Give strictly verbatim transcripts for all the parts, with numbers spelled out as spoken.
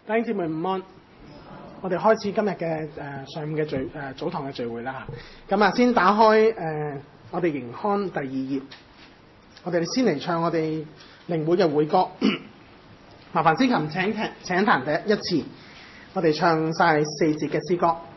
弟兄姊妹午安，我哋開始今日嘅誒上午嘅聚誒、呃、早堂嘅聚會啦嚇。咁啊，先打開誒、呃、我哋營刊第二頁，我哋先嚟唱我哋靈會嘅會歌。麻煩司琴請聽請彈第一次，我哋唱晒四節嘅詩歌。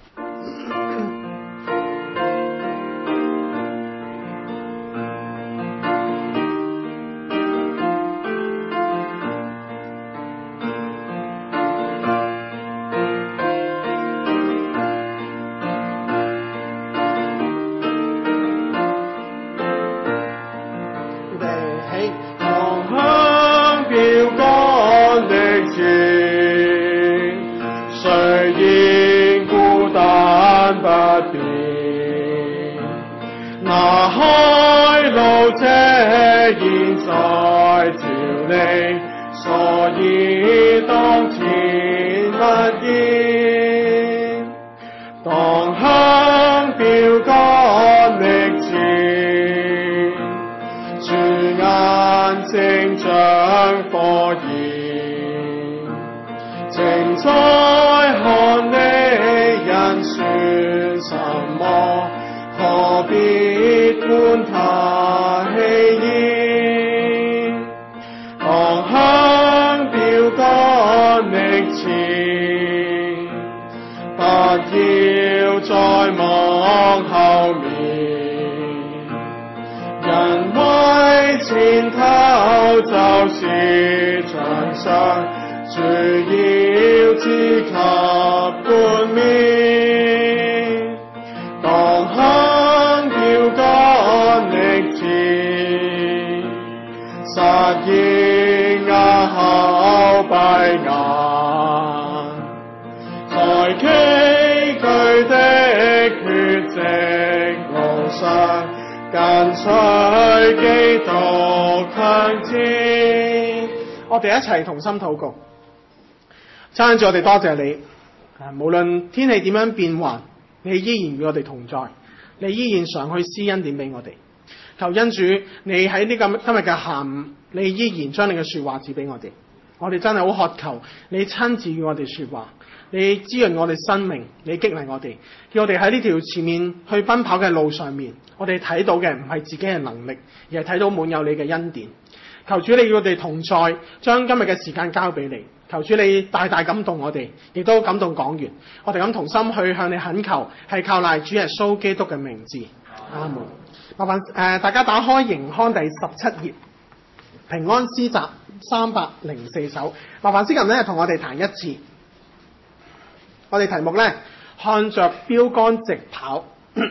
我哋一齊同心禱告，親愛，我哋多謝你。啊，無論天氣點樣變幻，你依然與我哋同在，你依然常去施恩典俾我哋。求恩主，你喺呢個今日嘅下午，你依然將你嘅說話賜俾我哋。我哋真係好渴求你親自與我哋說話，你滋潤我哋生命，你激勵我哋，叫我哋喺呢條前面去奔跑嘅路上面，我哋睇到嘅唔係自己嘅能力，而係睇到滿有你嘅恩典。求主你與我哋同在，將今日嘅時間交俾你。求主你大大感動我哋，亦都感動講員。我哋咁同心去向你懇求，係靠賴主耶穌基督嘅名字。阿門。麻煩誒、呃、大家打開營刊第十七頁，平安詩集三百零四首。麻煩司琴咧同我哋彈一次。我哋題目咧，看着標竿直跑。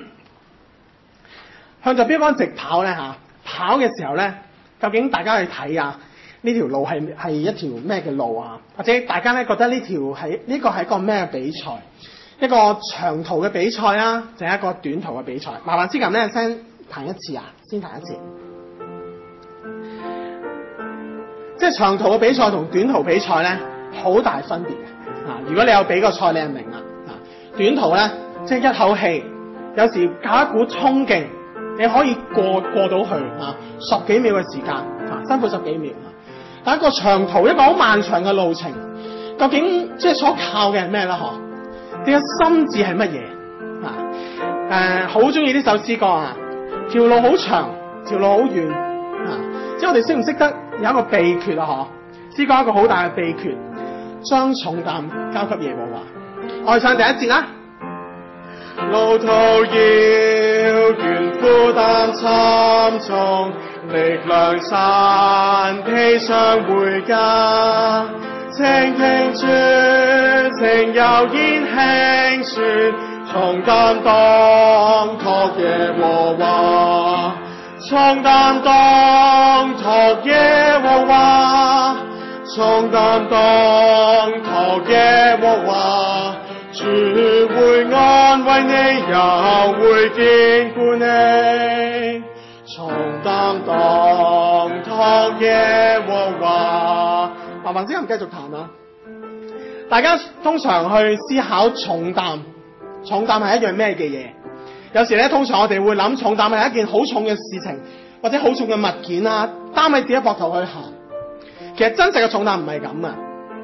向着標竿直跑咧嚇，跑嘅時候咧，究竟大家去睇啊？呢條路係係一條咩嘅路啊？或者大家咧覺得呢條係呢個係一個咩比賽？一個長途嘅比賽啊，定係一個短途嘅比賽？麻煩司琴咧先彈一次啊，先彈一次。即係長途嘅比賽同短途比賽咧，好大分別嘅啊！如果你有比過賽，你就明啦啊！短途咧，即係一口氣，有時靠一股衝勁，你可以過過到去啊，十幾秒嘅時間啊，辛苦十幾秒啊！但一個長途，一個好漫長嘅路程，究竟即係所靠嘅係咩咧？嗬？你嘅心志係乜嘢啊？誒，好中意呢首詩歌啊！條路好長，條路好遠啊！即係我哋識唔識得有一個秘訣啊？嗬？詩歌一個好大嘅秘訣，將重擔交給耶和華。我哋唱第一節啦。路途遙遠，負擔沉重，力量散，披上回家。請聽主情悠然輕說，重擔當託耶和華，重擔當託耶和華，重擔當託耶和華。主會安慰你，又會堅固你，重擔當託耶和華。麻煩先，繼續彈啊！大家通常去思考重擔，重擔係一樣咩嘅嘢？有時咧，通常我哋會諗重擔係一件好重嘅事情，或者好重嘅物件啊，擔喺自己膊頭去行。其實真實嘅重擔唔係咁啊！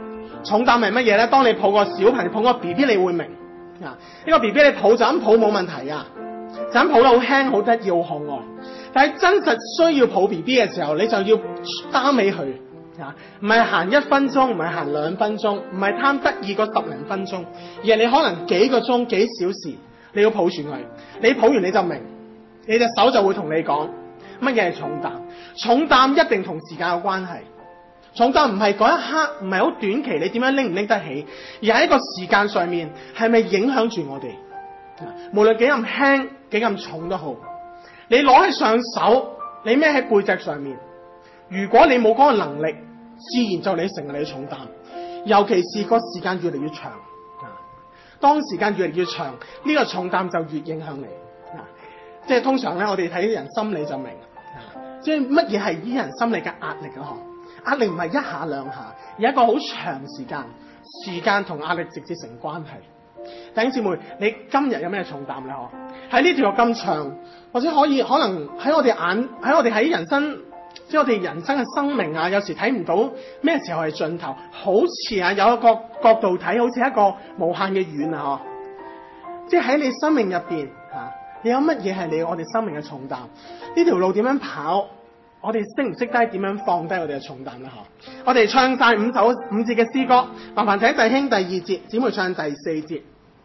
重擔係乜嘢咧？當你抱個小朋友，抱個 B B， 你會明啊。呢個 B B 你抱就咁抱冇問題啊，就咁抱得好輕好得意好可愛。但係真實需要抱 B B 嘅時候，你就要擔起佢啊，唔係行一分鐘，唔係行兩分鐘，唔係貪得意嗰十零分鐘，而係你可能幾個鐘、幾小時，你要抱住佢。你抱完你就明，你隻手就會同你講乜嘢係重擔。重擔一定同時間有關係。重擔唔係嗰一刻，唔係好短期，你點樣拎唔拎得起，而係一個時間上面係咪影響住我哋？無論幾咁輕、幾咁重都好，你攞起上手，你孭喺背脊上面，如果你冇嗰個能力，自然就你成為你嘅重擔。尤其是個時間越嚟越長，當時間越嚟越長，呢個重擔就越影響你。即係通常咧，我哋睇人心理就明，即係乜嘢係啲人心理嘅壓力咯？壓力唔係一下兩下，而係一個好長時間，時間同壓力直接成關係。弟兄姊妹，你今日有咩重擔咧？嗬，喺呢條路咁長，或者可以可能喺我哋眼，喺我哋喺人生，即係我哋人生嘅生命啊，有時睇唔到咩時候係盡頭，好似啊有一個角度睇，好似一個無限嘅遠啊！嗬，即係喺你生命入邊嚇，你有乜嘢係你我哋生命嘅重擔？呢條路點樣跑？我哋識唔識得點樣放低我哋嘅重擔咧？嗬！我哋唱晒五首五節嘅詩歌，麻煩請弟兄第二節，姊妹唱第四節。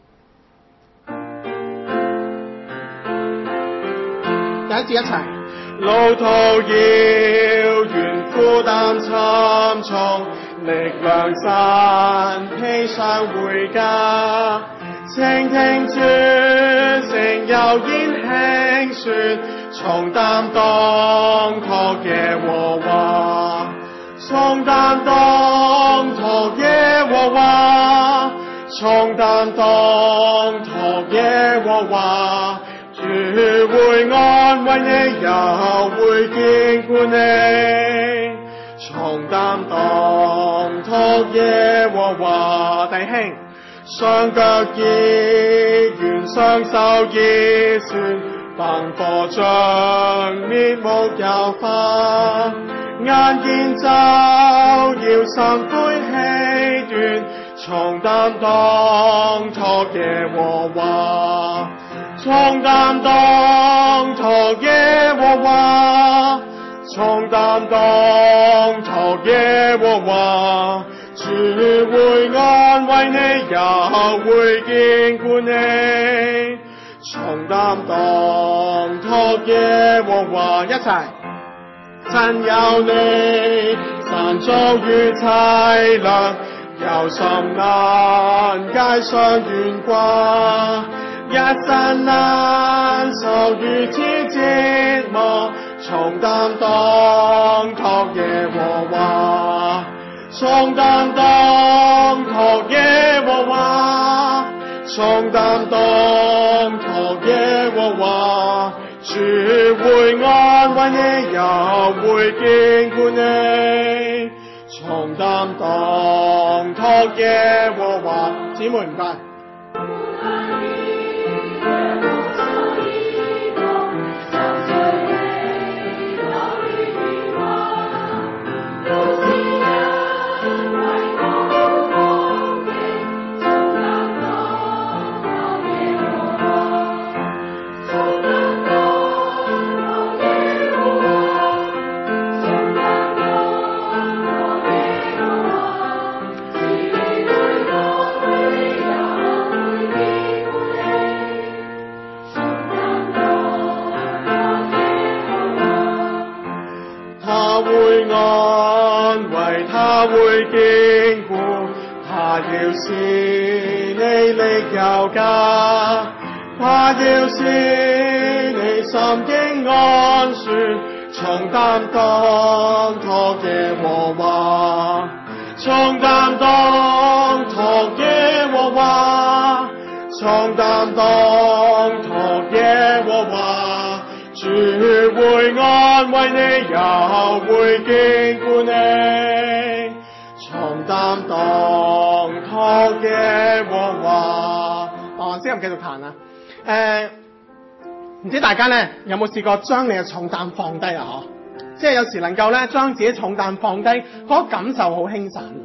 第一節一齊。路途遙遠，負擔沉重，力量散，披上回家。傾聽主聲，悠然輕說，重擔當託耶和華，重擔當託耶和華，重擔當託耶和華。主會安慰你，也會堅固你，重擔當託耶和華。弟兄，雙腳已軟，雙手已酸，燈火將滅目有花，眼見就要心灰氣斷，重擔當託耶和華，重擔當託耶和華，重擔當託耶和華。主會安慰你，也會堅固你，重擔當託耶和華。一齊，曾有你山遭遇凄涼，憂心難解上懸掛，一生難受如此折磨，重擔當託耶和華，重擔當託耶和華，重擔當託耶和華。主會安慰你，也會堅固你，重擔當託耶和華。姊妹唔該。他會堅固，他要使你力有加，他要使你心境安舒，重擔當託耶和華，重擔當託耶和華，重擔當託耶和華。主會安慰你，也會堅固你，重擔當託耶和華。哦，先唔繼續彈啊！誒、呃，唔知大家咧有冇試過將你嘅重擔放低啊？嗬，即係有時能夠咧將自己重擔放低，嗰、那個、感受好輕散。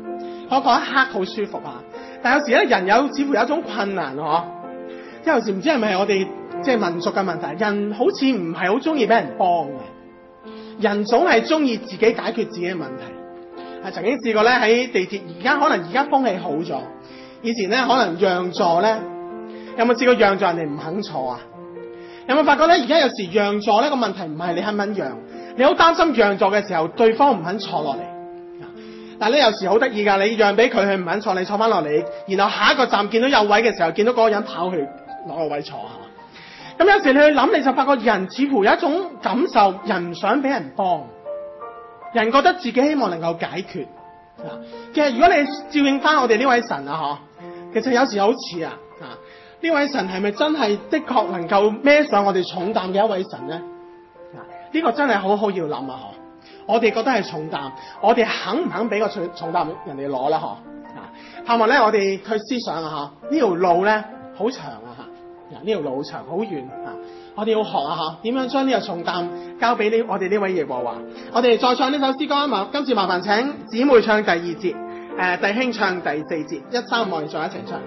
嗰嗰一刻好舒服啊。但有時咧，人有似乎有一種困難嗬，即係有時唔知係咪我哋即係民族嘅問題，人好似唔係好中意俾人幫嘅，人總係中意自己解決自己嘅問題。係曾經試過咧喺地鐵，而家可能而家風氣好咗，以前咧可能讓座咧，有冇試過讓座人哋唔肯坐啊？有冇發覺咧？而家有時讓座呢個問題唔係你肯唔肯讓，你好擔心讓座嘅時候對方唔肯坐落嚟。但係咧有時好得意㗎，你讓俾佢，佢唔肯坐，你坐翻落嚟，然後下一個站見到有位嘅時候，見到嗰個人跑去攞個位坐下。咁有時你去諗，你就發覺人似乎有一種感受，人唔想俾人幫，人覺得自己希望能夠解決。其實如果你照應翻我哋呢位神啊，嗬，其實有時好似啊，啊呢位神係咪真係的確能夠孭上我哋重擔嘅一位神咧？啊，呢個真係好好要諗啊，嗬！我哋覺得係重擔，我哋肯唔肯俾個重重擔人哋攞咧？嗬！啊，盼望咧我哋去思想啊，嗬，呢條路咧好長啊，嚇！嗱，呢條路好長好遠啊！我哋要學啊，嗬，點樣將呢個重擔交俾呢我哋呢位耶和華？我哋再唱呢首詩歌啊嘛！今次麻煩請姊妹唱第二節，誒、呃、弟兄唱第四節，一三五我哋再一齊唱。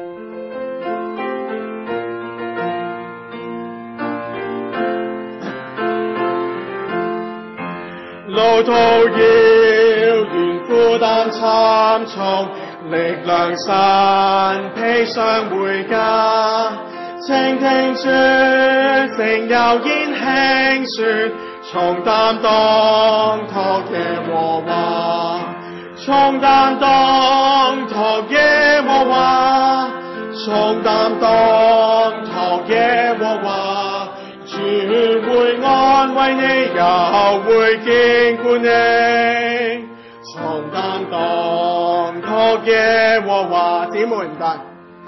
路途遙遠，負擔沉重，力量神披上回家。請聽主聲悠然輕說，重擔當託耶和華，重擔當託耶和華，重擔當託耶和華。主會安慰你，又會堅固你，重擔當託耶和華。姊妹唔該。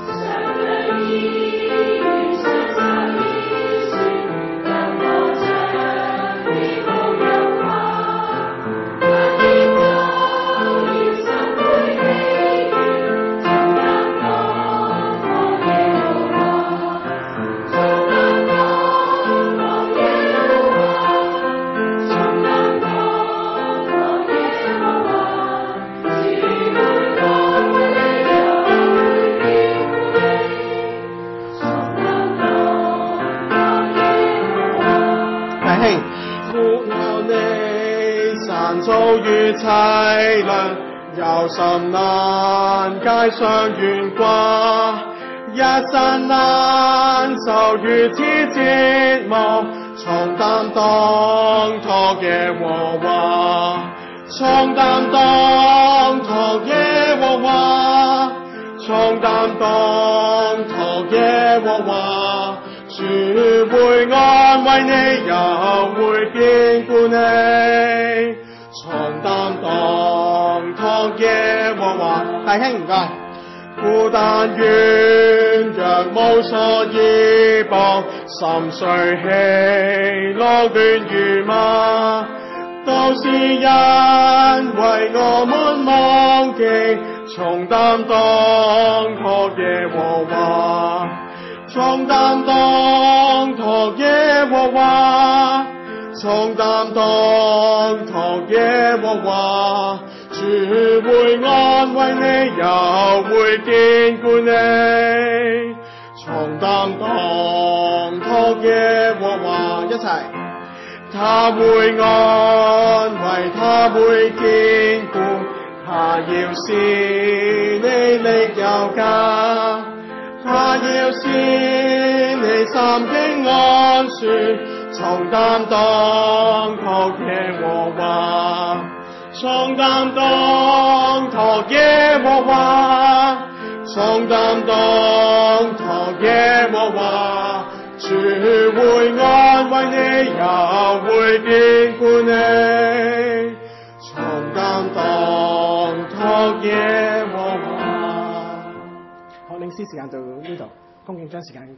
遭遇凄涼，憂心難解上懸掛，一生難受如此折磨，重擔當託耶和華，重擔當託耶和華，重擔當託耶和華。主會安慰你，又會堅固你，重擔當託耶和華。弟兄唔該，孤單軟弱無所依傍，心碎氣落亂如麻，都是因為我們忘記重擔當託耶和華，重擔當託耶和華，重擔當託耶和華。主會安慰你，又會堅固你，重擔當託耶和華。一齊，他會安慰，他會堅固，他要使你力有加，他要使你心境安舒，重擔當託耶和華，重擔當託耶和華，重擔當託耶和華。主會安慰你，又會堅固你，重擔當託耶和華。好，領詩時間到呢度，恭敬將時間。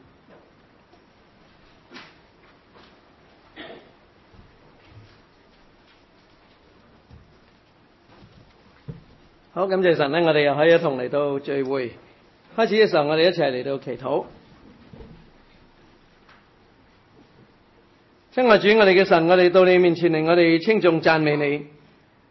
好，感謝神咧，我哋又可以一同嚟到聚會。開始嘅時候，我哋一齊嚟到祈禱。親愛主，我哋嘅神，我哋到你面前嚟，我哋稱頌讚美你。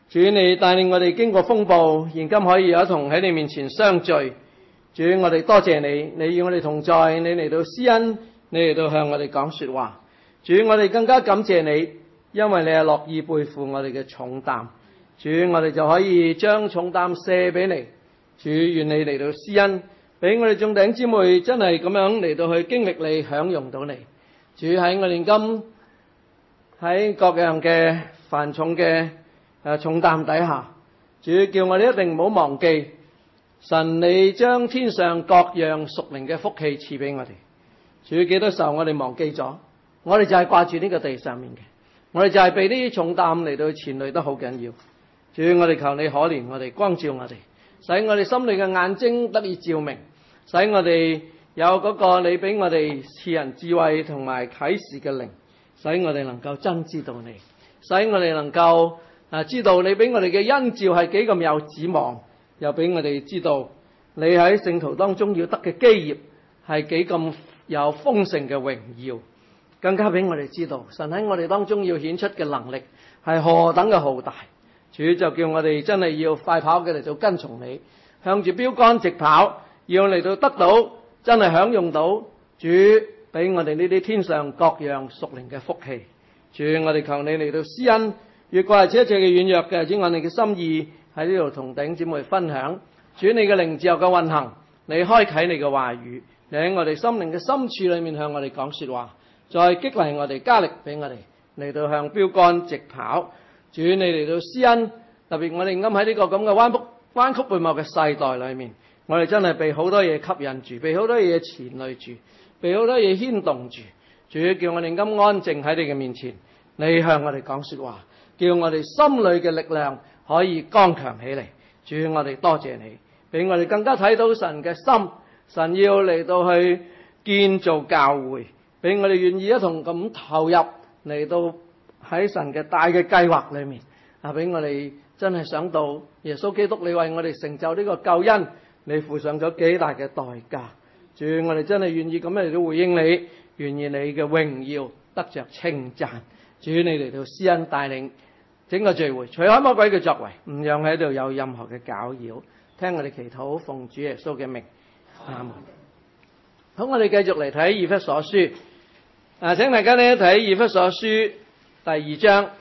主你帶領我哋經過風暴，現今可以有一同喺你面前相聚。主我哋多謝你，你與我哋同在，你嚟到施恩，你嚟到向我哋講說話。主我哋更加感謝你，因為你係樂意背負我哋嘅重擔。主我哋就可以將重擔卸俾你。主願你嚟到施恩，俾我哋眾弟兄姊妹真係咁樣嚟到去經歷你，享用到你。主喺我哋今喺各樣嘅繁重嘅誒重擔底下，主叫我哋一定唔好忘記神你將天上各樣屬靈嘅福氣賜俾我哋。主幾多時候我哋忘記咗，我哋就係掛住呢個地上面嘅，我哋就係被呢啲重擔嚟到纏累得好緊要。主我哋求你可憐我哋，光照我哋，使我哋心裏嘅眼睛得以照明，使我哋有嗰個你俾我哋賜人智慧同埋啟示嘅靈，使我哋能夠真知道你，使我哋能夠啊知道你俾我哋嘅恩召係幾咁有指望，又俾我哋知道你喺聖徒當中要得嘅基業係幾咁有豐盛嘅榮耀，更加俾我哋知道神喺我哋當中要顯出嘅能力係何等嘅浩大。主就叫我哋真係要快跑嘅嚟到跟從你，向住標竿直跑，要嚟到得到真係享用到主俾我哋呢啲天上各樣屬靈嘅福氣。主我哋求你嚟到施恩，越過一切嘅軟弱嘅，主我哋嘅心意喺呢度同弟兄姊妹分享。主你嘅靈自由嘅運行，你開啟你嘅話語，你喺我哋心靈嘅深處裏面向我哋講說話，再激勵我哋，加力俾我哋嚟到向標竿直跑。主你嚟到施恩，特別我哋啱喺呢個咁嘅彎曲彎曲背茂嘅世代裏面，我哋真係被好多嘢吸引住，被好多嘢纏累住，被好多嘢牽動住。主叫我哋咁安靜喺你嘅面前，你向我哋講說話，叫我哋心裏嘅力量可以剛強起嚟。主我哋多謝你，俾我哋更加睇到神嘅心，神要嚟到去建造教會，俾我哋願意一同咁投入嚟到喺神嘅大嘅計劃裏面，啊俾我哋真係想到耶穌基督你為我哋成就呢個救恩，你付上咗幾大嘅代價。主我哋真係願意咁樣嚟到回應你，願意你嘅榮耀得着稱讚。主你嚟到施恩帶領整個聚會，除開魔鬼嘅作為，唔讓喺度有任何嘅攪擾。聽我哋祈禱，奉主耶穌嘅名，阿門。好，我哋繼續嚟睇以弗所書。啊，請大家呢睇以弗所書第二章。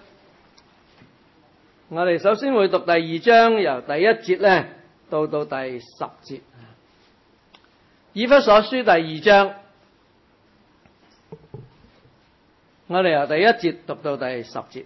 我哋首先會讀第二章，由第一節咧到到第十節。以弗所書第二章，我哋由第一節讀到第十節。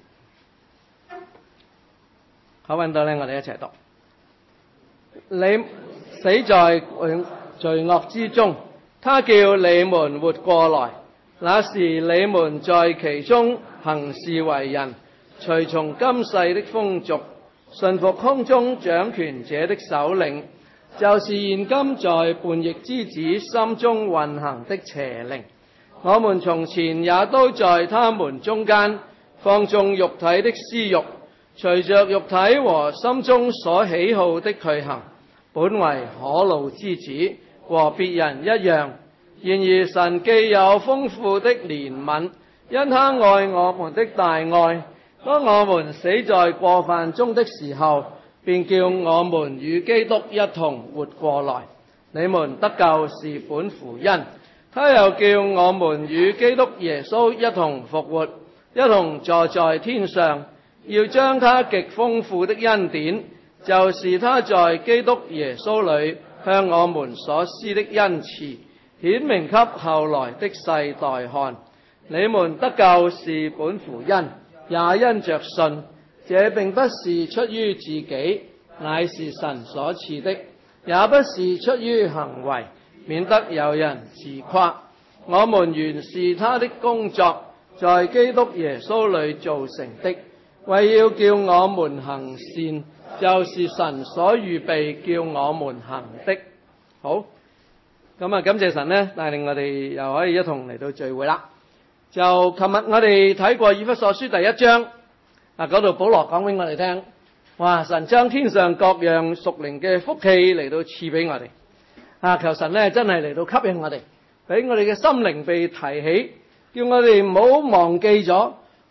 好，揾到咧，我哋一齊讀。你死在罪惡之中，他叫你們活過來。那時你們在其中行事為人，隨從今世的風俗，順服空中掌權者的首領，就是現今在叛逆之子心中運行的邪靈。我們從前也都在他們中間放縱肉體的私欲，隨着肉體和心中所喜好的去行，本為可怒之子，和別人一樣。然而神既有豐富的憐憫，因他愛我們的大愛，當我們死在過犯中的時候，便叫我們與基督一同活過來。你們得救是本乎恩，他又叫我們與基督耶穌一同復活，一同坐在天上，要將他極豐富的恩典，就是他在基督耶穌裏向我們所施的恩慈，顯明給後來的世代看。你們得救是本乎恩，也因着信。這並不是出於自己，乃是神所賜的，也不是出於行為，免得有人自誇。我們原是他的工作，在基督耶穌裏造成的，為要叫我們行善，就是神所預備叫我們行的。好。咁啊，感謝神咧，帶領我哋又可以一同嚟到聚會啦。就琴日我哋睇過以弗所書第一章，啊嗰度保羅講俾我哋聽，哇！神將天上各樣屬靈嘅福氣嚟到賜俾我哋，啊求神咧真係嚟到吸引我哋，俾我哋嘅心靈被提起，叫我哋唔好忘記咗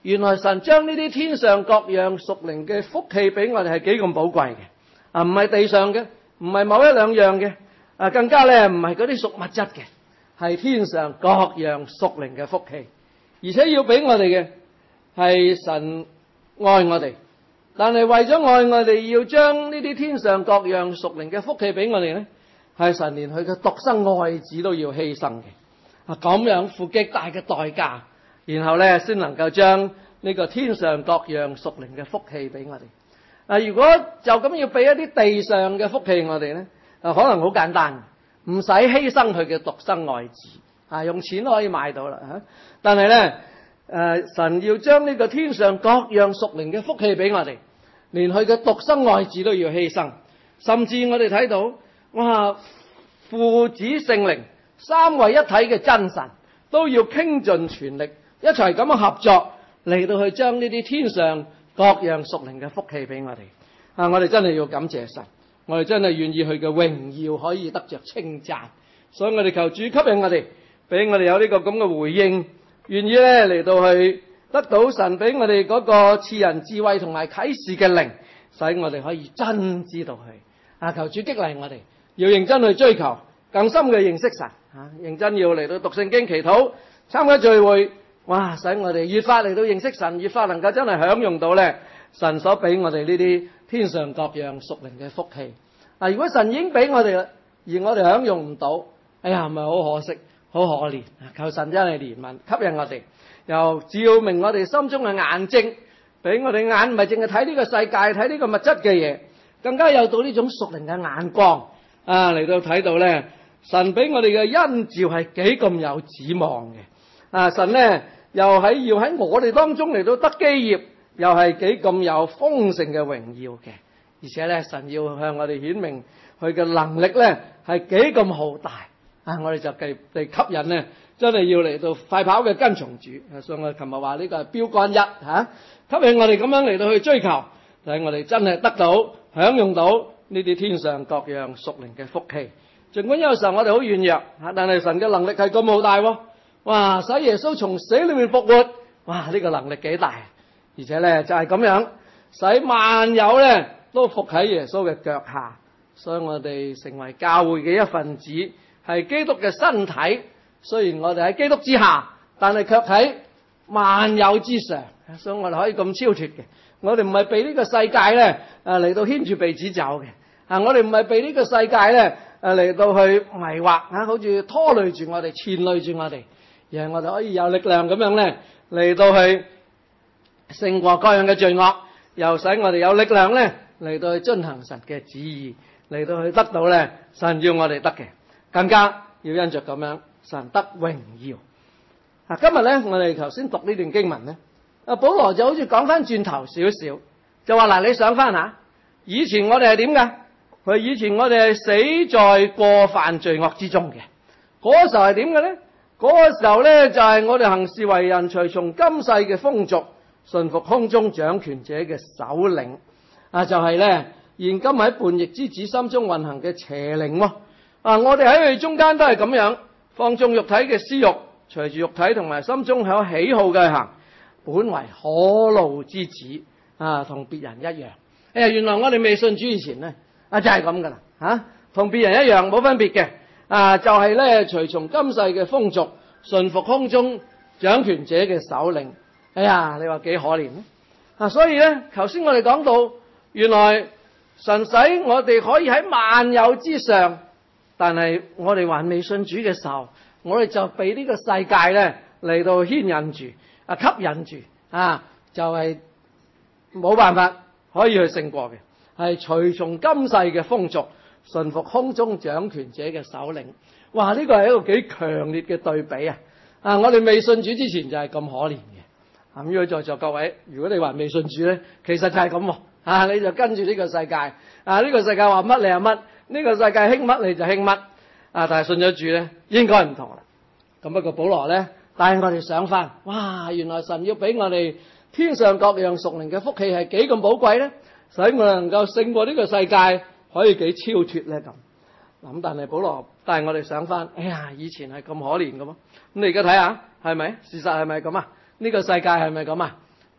原來神將呢啲天上各樣屬靈嘅福氣俾我哋係幾咁寶貴嘅，啊唔係地上嘅，唔係某一兩樣嘅，啊更加咧唔係嗰啲屬物質嘅，係天上各樣屬靈嘅福氣，而且要俾我哋嘅係神愛我哋，但係為咗愛我哋，要將呢啲天上各樣屬靈嘅福氣俾我哋咧，係神連佢嘅獨生愛子都要犧牲嘅，啊咁樣付極大嘅代價。然後咧，先能夠將呢個天上各樣屬靈嘅福氣俾我哋。啊，如果就咁要俾一啲地上嘅福氣我哋咧，啊，可能好簡單，唔使犧牲佢嘅獨生愛子，啊，用錢可以買到啦嚇。但係咧，誒，神要將呢個天上各樣屬靈嘅福氣俾我哋，連佢嘅獨生愛子都要犧牲，甚至我哋睇到，哇，父子聖靈三位一體嘅真神都要傾盡全力。一齊咁樣合作嚟到去將呢啲天上各樣屬靈嘅福氣俾我哋啊！我哋真係要感謝神，我哋真係願意佢嘅榮耀可以得着稱讚，所以我哋求主吸引我哋，俾我哋有呢個咁嘅回應，願意咧嚟到去得到神俾我哋嗰個賜人智慧同埋啟示嘅靈，使我哋可以真知道佢啊！求主激勵我哋，要認真去追求更深嘅認識神啊！認真要嚟到讀聖經、祈禱、參加聚會。哇！使我哋越發嚟到認識神，越發能夠真係享用到咧神所俾我哋呢啲天上各樣屬靈嘅福氣。嗱，如果神已經俾我哋啦，而我哋享用唔到，哎呀，咪好可惜，好可憐。求神真係憐憫，吸引我哋，又照明我哋心中嘅眼睛，俾我哋眼唔係淨係睇呢個世界，睇呢個物質嘅嘢，更加有到呢種屬靈嘅眼光啊，嚟到睇到咧神俾我哋嘅恩召係幾咁有指望嘅。啊！神咧又喺要喺我哋當中嚟到得基業，又係幾咁有豐盛嘅榮耀嘅，而且咧神要向我哋顯明佢嘅能力咧係幾咁浩大啊！我哋就繼被吸引咧，真係要嚟到快跑嘅跟從主。所以我琴日話呢個係標杆一嚇、啊，吸引我哋咁樣嚟到去追求，使我哋真係得到享用到呢啲天上各樣屬靈嘅福氣。儘管有時候我哋好軟弱嚇，但係神嘅能力係咁浩大喎。哇！使耶穌從死裏面復活，哇！呢個能力幾大，而且咧就係咁樣，使萬有咧都伏喺耶穌嘅腳下，所以我哋成為教會嘅一份子，係基督嘅身體。雖然我哋喺基督之下，但係卻喺萬有之上，所以我哋可以咁超脫嘅。我哋唔係被呢個世界咧誒嚟到牽住鼻子走嘅，啊！我哋唔係被呢個世界咧誒嚟到去迷惑啊，好似拖累住我哋，牽累住我哋。而係我哋可以有力量咁樣咧嚟到去勝過各樣嘅罪惡，又使我哋有力量咧嚟到去遵行神嘅旨意，嚟到去得到咧神要我哋得嘅，更加要因着咁樣神得榮耀。啊，今日咧我哋頭先讀呢段經文咧，啊保羅就好似講翻轉頭少少，就話嗱，你想翻下以前我哋係點噶？佢以前我哋係死在過犯罪惡之中嘅，嗰時候係點嘅咧？嗰個時候咧，就係我哋行事為人隨從今世嘅風俗，順服空中掌權者嘅首領啊！就係咧，現今喺叛逆之子心中運行嘅邪靈喎啊！我哋喺佢中間都係咁樣放縱肉體嘅私慾，隨住肉體同埋心中有喜好嘅行，本為可怒之子啊，同別人一樣。哎呀，原來我哋未信主以前咧啊，就係咁噶啦嚇，同別人一樣冇分別嘅。啊，就係咧，隨從今世嘅風俗，順服空中掌權者嘅首領。哎呀，你話幾可憐咧？啊，所以咧，頭先我哋講到，原來神使我哋可以喺萬有之上，但係我哋還未信主嘅時候，我哋就被呢個世界咧嚟到牽引住，啊吸引住，啊就係、是、冇辦法可以去勝過嘅，係隨從今世嘅風俗。順服空中掌權者嘅首領，哇！呢個係一個幾強烈嘅對比啊！啊，我哋未信主之前就係咁可憐嘅。咁如果在座各位，如果你話未信主咧，其實就係咁啊！你就跟住呢個世界啊，呢個世界話乜你係乜，呢個世界興乜你就興乜啊！但係信咗主咧，應該唔同啦。咁不過保羅咧帶我哋想翻，哇！原來神要俾我哋天上各樣屬靈嘅福氣係幾咁寶貴咧，使我哋能夠勝過呢個世界。可以幾超脫咧咁，咁但係保羅帶我哋想翻，哎呀，以前係咁可憐嘅喎，咁你而家睇下係咪？事實係咪咁啊？呢個世界係咪咁啊？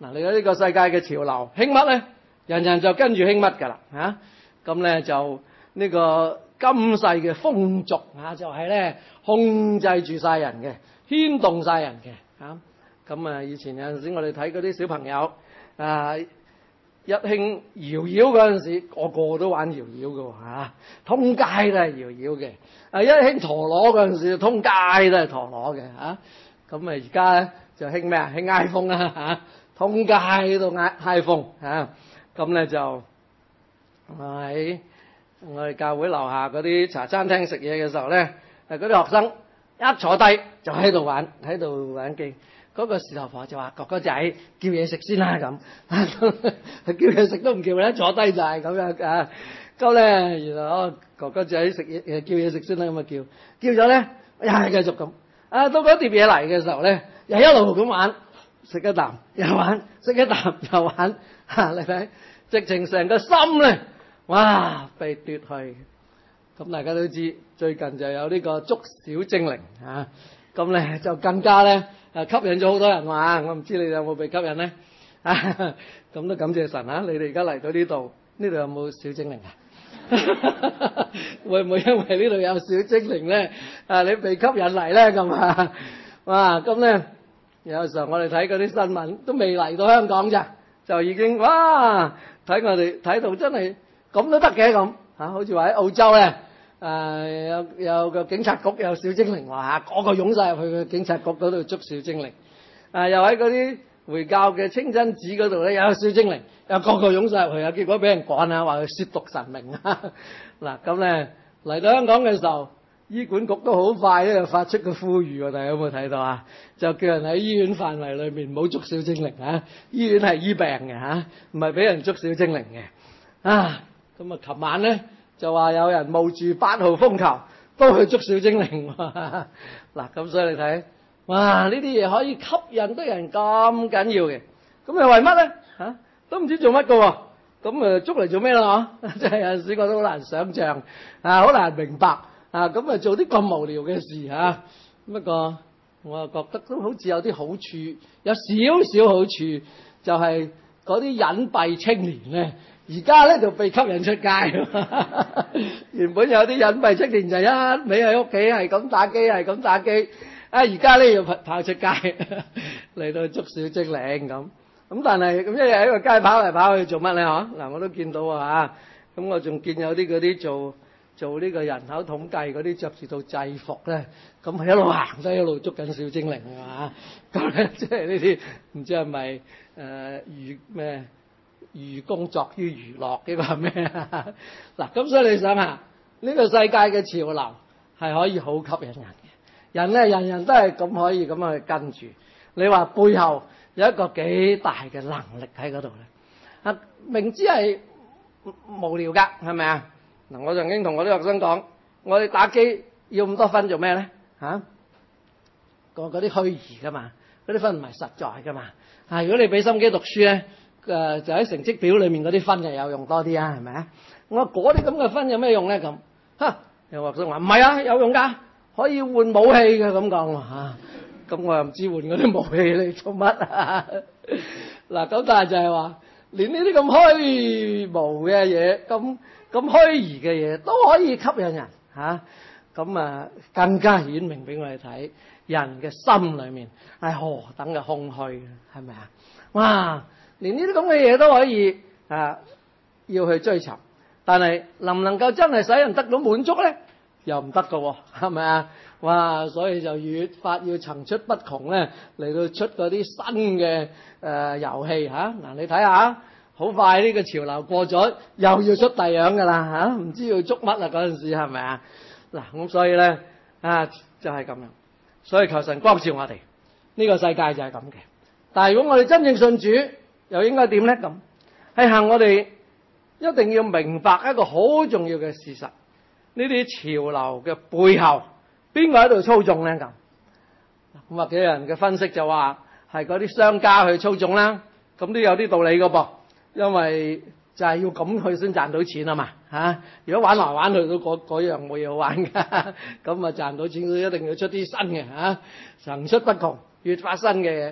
嗱，你睇呢個世界嘅潮流興乜咧？人人就跟住興乜㗎啦嚇。咁咧就呢個今世嘅風俗啊，就係咧控制住晒人嘅，牽動晒人嘅嚇。咁啊，以前有陣時我哋睇嗰啲小朋友啊，一興搖搖嗰陣時，個個都玩搖搖嘅嚇，通街都係搖搖嘅。啊，一興陀螺嗰陣時，通街都係陀螺嘅嚇。咁啊，而家咧就興咩啊？興 iPhone 啦嚇，通街都 iPhone 嚇。咁咧就喺我哋教會樓下嗰啲茶餐廳食嘢嘅時候咧，誒嗰啲學生一坐低就喺度玩，喺度玩機。嗰個事頭婆就話：哥哥仔叫嘢食先啦咁，叫嘢食都唔叫咧，坐低就係咁樣啊。咁咧，原來哦哥哥仔食嘢誒叫嘢食先啦，咁啊叫，叫咗咧又係繼續咁。啊，到嗰碟嘢嚟嘅時候咧，又一路咁玩，食一啖又玩，食一啖又玩嚇，你睇直情成個心咧，哇被奪去。咁大家都知最近就有呢個捉小精靈嚇，咁咧就更加咧。啊！吸引咗好多人話，我唔知你哋有冇被吸引咧？啊，咁都感謝神啊！你哋而家嚟到呢度，呢度有冇小精靈啊？會唔會因為呢度有小精靈咧？啊，你被吸引嚟咧咁啊？哇！咁咧有時候我哋睇嗰啲新聞，都未嚟到香港咋，就已經哇睇我哋睇到真係咁都得嘅咁嚇，好似話喺澳洲咧。誒、呃、有有個警察局有小精靈話嚇，個個湧晒入去個警察局嗰度捉小精靈。誒、呃、又喺嗰啲回教嘅清真寺嗰度咧，有小精靈，又個個湧晒入去啊！結果俾人趕啊，話佢褻瀆神明啊！嗱咁咧嚟到香港嘅時候，醫管局都好快咧就發出個呼籲，大家有冇睇到啊？就叫人喺醫院範圍裏面唔好捉小精靈啊！醫院係醫病嘅嚇，唔係俾人捉小精靈嘅。啊，咁啊，琴晚咧。就話有人冒住八號風球都去捉小精靈喎。嗱咁所以你睇，哇呢啲嘢可以吸引得人咁緊要嘅，咁又為乜咧？嚇、啊、都唔知做乜㗎喎，咁誒捉嚟做咩啦？嗬，即係有陣時我都好難想像，啊好難明白，啊咁啊做啲咁無聊嘅事嚇。不過我又覺得都好似有啲好處，有少少好處，就係嗰啲隱蔽青年咧。而家咧就被吸引出街，原本有啲隱蔽青年就一味喺屋企係咁打機，係咁打機。啊，而家咧要跑出街嚟到捉小精靈咁。咁但係咁一日喺個街跑嚟跑去做乜咧？嗬，嗱我都見到啊。咁我仲見有啲嗰啲做做呢個人口統計嗰啲着住套制服咧，咁係一路行都一路捉緊小精靈啊！咁咧即係呢啲唔知係咪誒娛咩？寓工作於娛樂呢個係咩啊？嗱咁所以你想下，呢個世界嘅潮流係可以好吸引人嘅，人咧人人都係咁可以咁樣去跟住。你話背後有一個幾大嘅能力喺嗰度咧？啊，明知係無聊㗎，係咪啊？嗱，我曾經同我啲學生講，我哋打機要咁多分做咩咧？嚇，個嗰啲虛擬㗎嘛，嗰啲分唔係實在㗎嘛。啊，如果你俾心機讀書咧。誒、呃、就喺成績表裏面嗰啲分就有用多啲啊，係咪啊？我話嗰啲咁嘅分有咩用咧？咁嚇有學生話唔係啊，有用㗎，可以換武器嘅咁講喎嚇。咁我又唔知換嗰啲武器嚟做乜啊？嗱咁但係就係話，連呢啲咁虛無嘅嘢，咁咁虛擬嘅嘢都可以吸引人嚇。咁啊更加顯明俾我哋睇，人嘅心裏面係何等嘅空虛，係咪啊？哇！連呢啲咁嘅嘢都可以啊，要去追尋，但係能唔能夠真係使人得到滿足咧？又唔得㗎喎，係咪啊？哇！所以就越發要層出不窮咧，嚟到出嗰啲新嘅誒遊戲嚇。嗱，你睇下，好快呢個潮流過咗，又要出第樣㗎啦嚇，唔知要捉乜啊嗰陣時係咪啊？嗱，咁所以咧啊，就係咁樣。所以求神光照我哋，呢個世界就係咁嘅。但係如果我哋真正信主，又應該點咧？咁係行我哋一定要明白一個好重要嘅事實，呢啲潮流嘅背後邊個喺度操縱咧？咁咁或者有人嘅分析就話係嗰啲商家去操縱啦，咁都有啲道理㗎噃，因為就係要咁去先賺到錢啊嘛嚇！如果玩來玩去都嗰嗰樣冇嘢好玩㗎，咁啊賺到錢都一定要出啲新嘅嚇，層出不窮，越發新嘅嘢。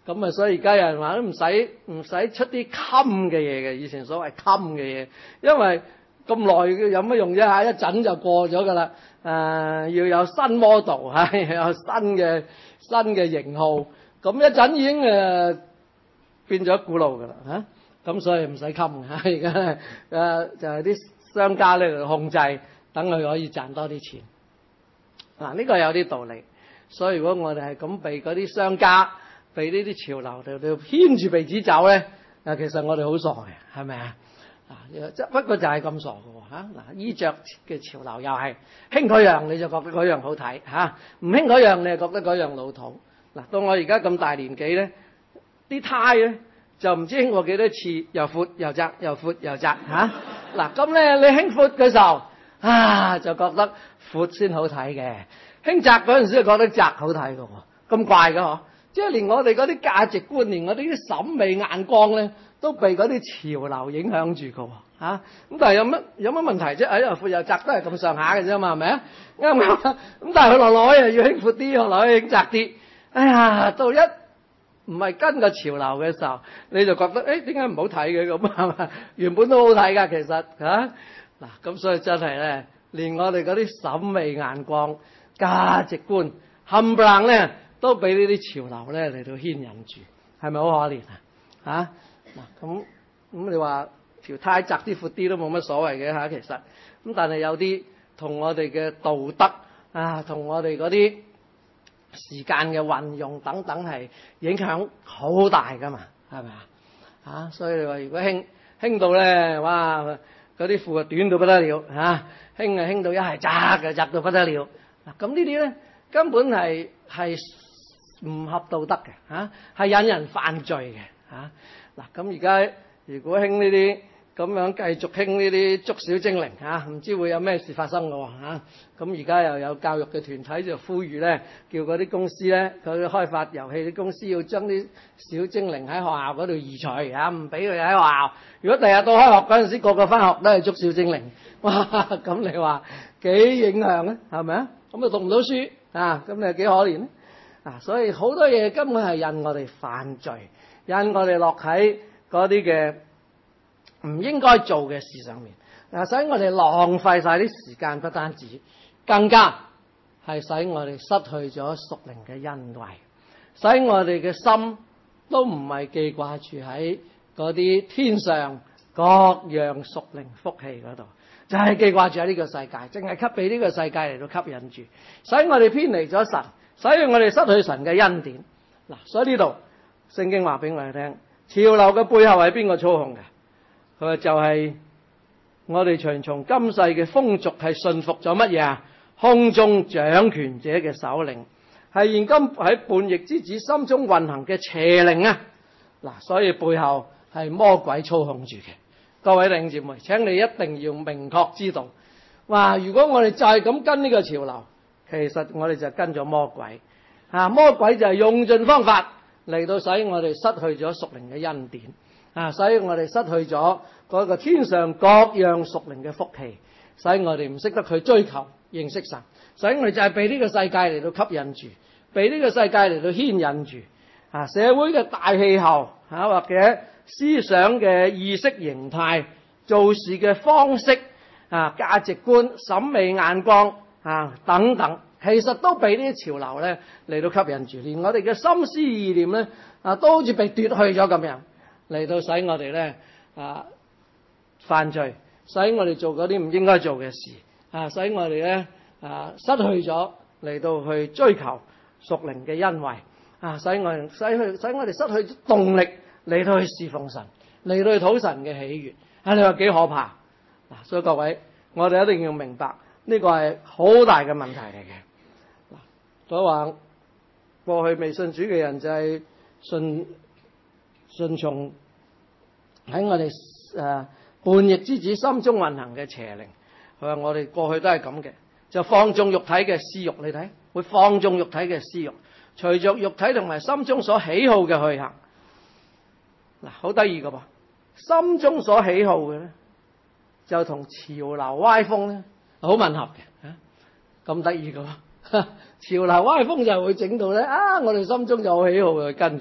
咁啊，所以而家有人話都唔使唔使出啲襟嘅嘢嘅，以前所謂襟嘅嘢，因為咁耐有乜用啫嚇？一陣就過咗㗎啦。誒、呃，要有新 model 嚇，有新嘅新嘅型號，咁一陣已經誒、呃、變咗古老㗎啦嚇。咁所以唔使襟嘅嚇，而家咧誒就係、是、啲商家咧嚟控制，等佢可以賺多啲錢。嗱、啊，呢、這個有啲道理。所以如果我哋係咁被嗰啲商家，被呢啲潮流度度牽住鼻子走咧，啊，其實我哋好傻嘅，係咪啊？啊，即不過就係咁傻嘅喎嚇。嗱，衣着嘅潮流又係興嗰樣，你就覺得嗰樣好睇嚇；唔興嗰樣，你就覺得嗰樣老土。嗱，到我而家咁大年紀咧，啲呔咧就唔知興過幾多次，又闊又窄，又闊又窄嚇。嗱，咁咧你興闊嘅時候，啊就覺得闊先好睇嘅；興窄嗰陣時就覺得窄好睇嘅喎，咁怪嘅嗬。即係連我哋嗰啲價值觀，連我哋啲審美眼光咧，都被嗰啲潮流影響住嘅喎嚇。咁但係有乜有乜問題啫？哎呀，闊又窄都係咁上下嘅啫嘛，係咪啊？啱唔啱？咁但係佢落落又要興闊啲，落落興窄啲。哎呀，到一唔係跟個潮流嘅時候，你就覺得誒點解唔好睇嘅咁係嘛？原本都好睇㗎，其實嚇嗱咁，所以真係咧，連我哋嗰啲審美眼光、價值觀冚唪唥咧，都俾呢啲潮流咧嚟到牽引住，係咪好可憐啊？嚇嗱咁咁你話條呔窄啲闊啲都冇乜所謂嘅嚇，其實咁但係有啲同我哋嘅道德啊，同我哋嗰啲時間嘅運用等等係影響好大噶嘛，係咪啊？嚇，所以你話如果興興到咧，哇嗰啲褲啊短到不得了嚇，興啊興到一係窄嘅窄到不得了嗱，咁呢啲咧根本係係唔合道德嘅嚇，係引人犯罪嘅嚇。嗱咁而家如果興呢啲咁樣繼續興呢啲捉小精靈嚇，唔知會有咩事發生嘅喎嚇。咁而家又有教育嘅團體就呼籲咧，叫嗰啲公司咧，佢開發遊戲啲公司要將啲小精靈喺學校嗰度移除嚇，唔俾佢喺學校。如果第日到開學嗰陣時，個個翻學都係捉小精靈，哇！咁你話幾影響咧？係咪啊？咁啊讀唔到書啊，咁你係幾可憐咧？啊，所以好多嘢根本係引我哋犯罪，引我哋落喺嗰啲嘅唔應該做嘅事上面，嗱，使我哋浪費晒啲時間，不單止，更加係使我哋失去咗屬靈嘅恩惠，使我哋嘅心都唔係記掛住喺嗰啲天上各樣屬靈福氣嗰度，就係、是、記掛住喺呢個世界，淨係吸俾呢個世界嚟到吸引住，使我哋偏離咗神，使我哋失去神嘅恩典。嗱，所以呢度聖經話俾我哋聽，潮流嘅背後係邊個操控嘅？佢話就係我哋隨從今世嘅風俗，係信服咗乜嘢啊？空中掌權者嘅首領，係現今喺叛逆之子心中運行嘅邪靈啊！嗱，所以背後係魔鬼操控住嘅。各位弟兄姊妹，請你一定要明確知道，哇！如果我哋就係咁跟呢個潮流，其實我哋就跟咗魔鬼啊！魔鬼就係用盡方法嚟到使我哋失去咗屬靈嘅恩典啊！使我哋失去咗嗰個天上各樣屬靈嘅福氣，使我哋唔識得去追求認識神，使我哋就係被呢個世界嚟到吸引住，被呢個世界嚟到牽引住啊！社會嘅大氣候啊，或者思想嘅意識形態、做事嘅方式啊、價值觀、審美眼光啊等等，其實都被呢啲潮流咧嚟到吸引住，連我哋嘅心思意念咧啊，都好似被奪去咗咁樣，嚟到使我哋咧啊犯罪，使我哋做嗰啲唔應該做嘅事啊，使我哋咧啊失去咗嚟到去追求屬靈嘅恩惠啊，使我哋使去使我哋失去動力嚟到去侍奉神，嚟到去討神嘅喜悅啊！你話幾可怕嗱？所以各位，我哋一定要明白呢個係好大嘅問題嚟嘅嗱。所以話過去未信主嘅人就係順順從喺我哋誒叛逆之子心中運行嘅邪靈。佢話我哋過去都係咁嘅，就放縱肉體嘅私慾，你睇會放縱肉體嘅私慾，隨着肉體同埋心中所喜好嘅去行。嗱，好得意噶噃，心中所喜好嘅咧，就同潮流歪風咧好吻合嘅嚇，咁得意噶喎！潮流歪風就會整到咧啊，我哋心中就好喜好去跟住嘅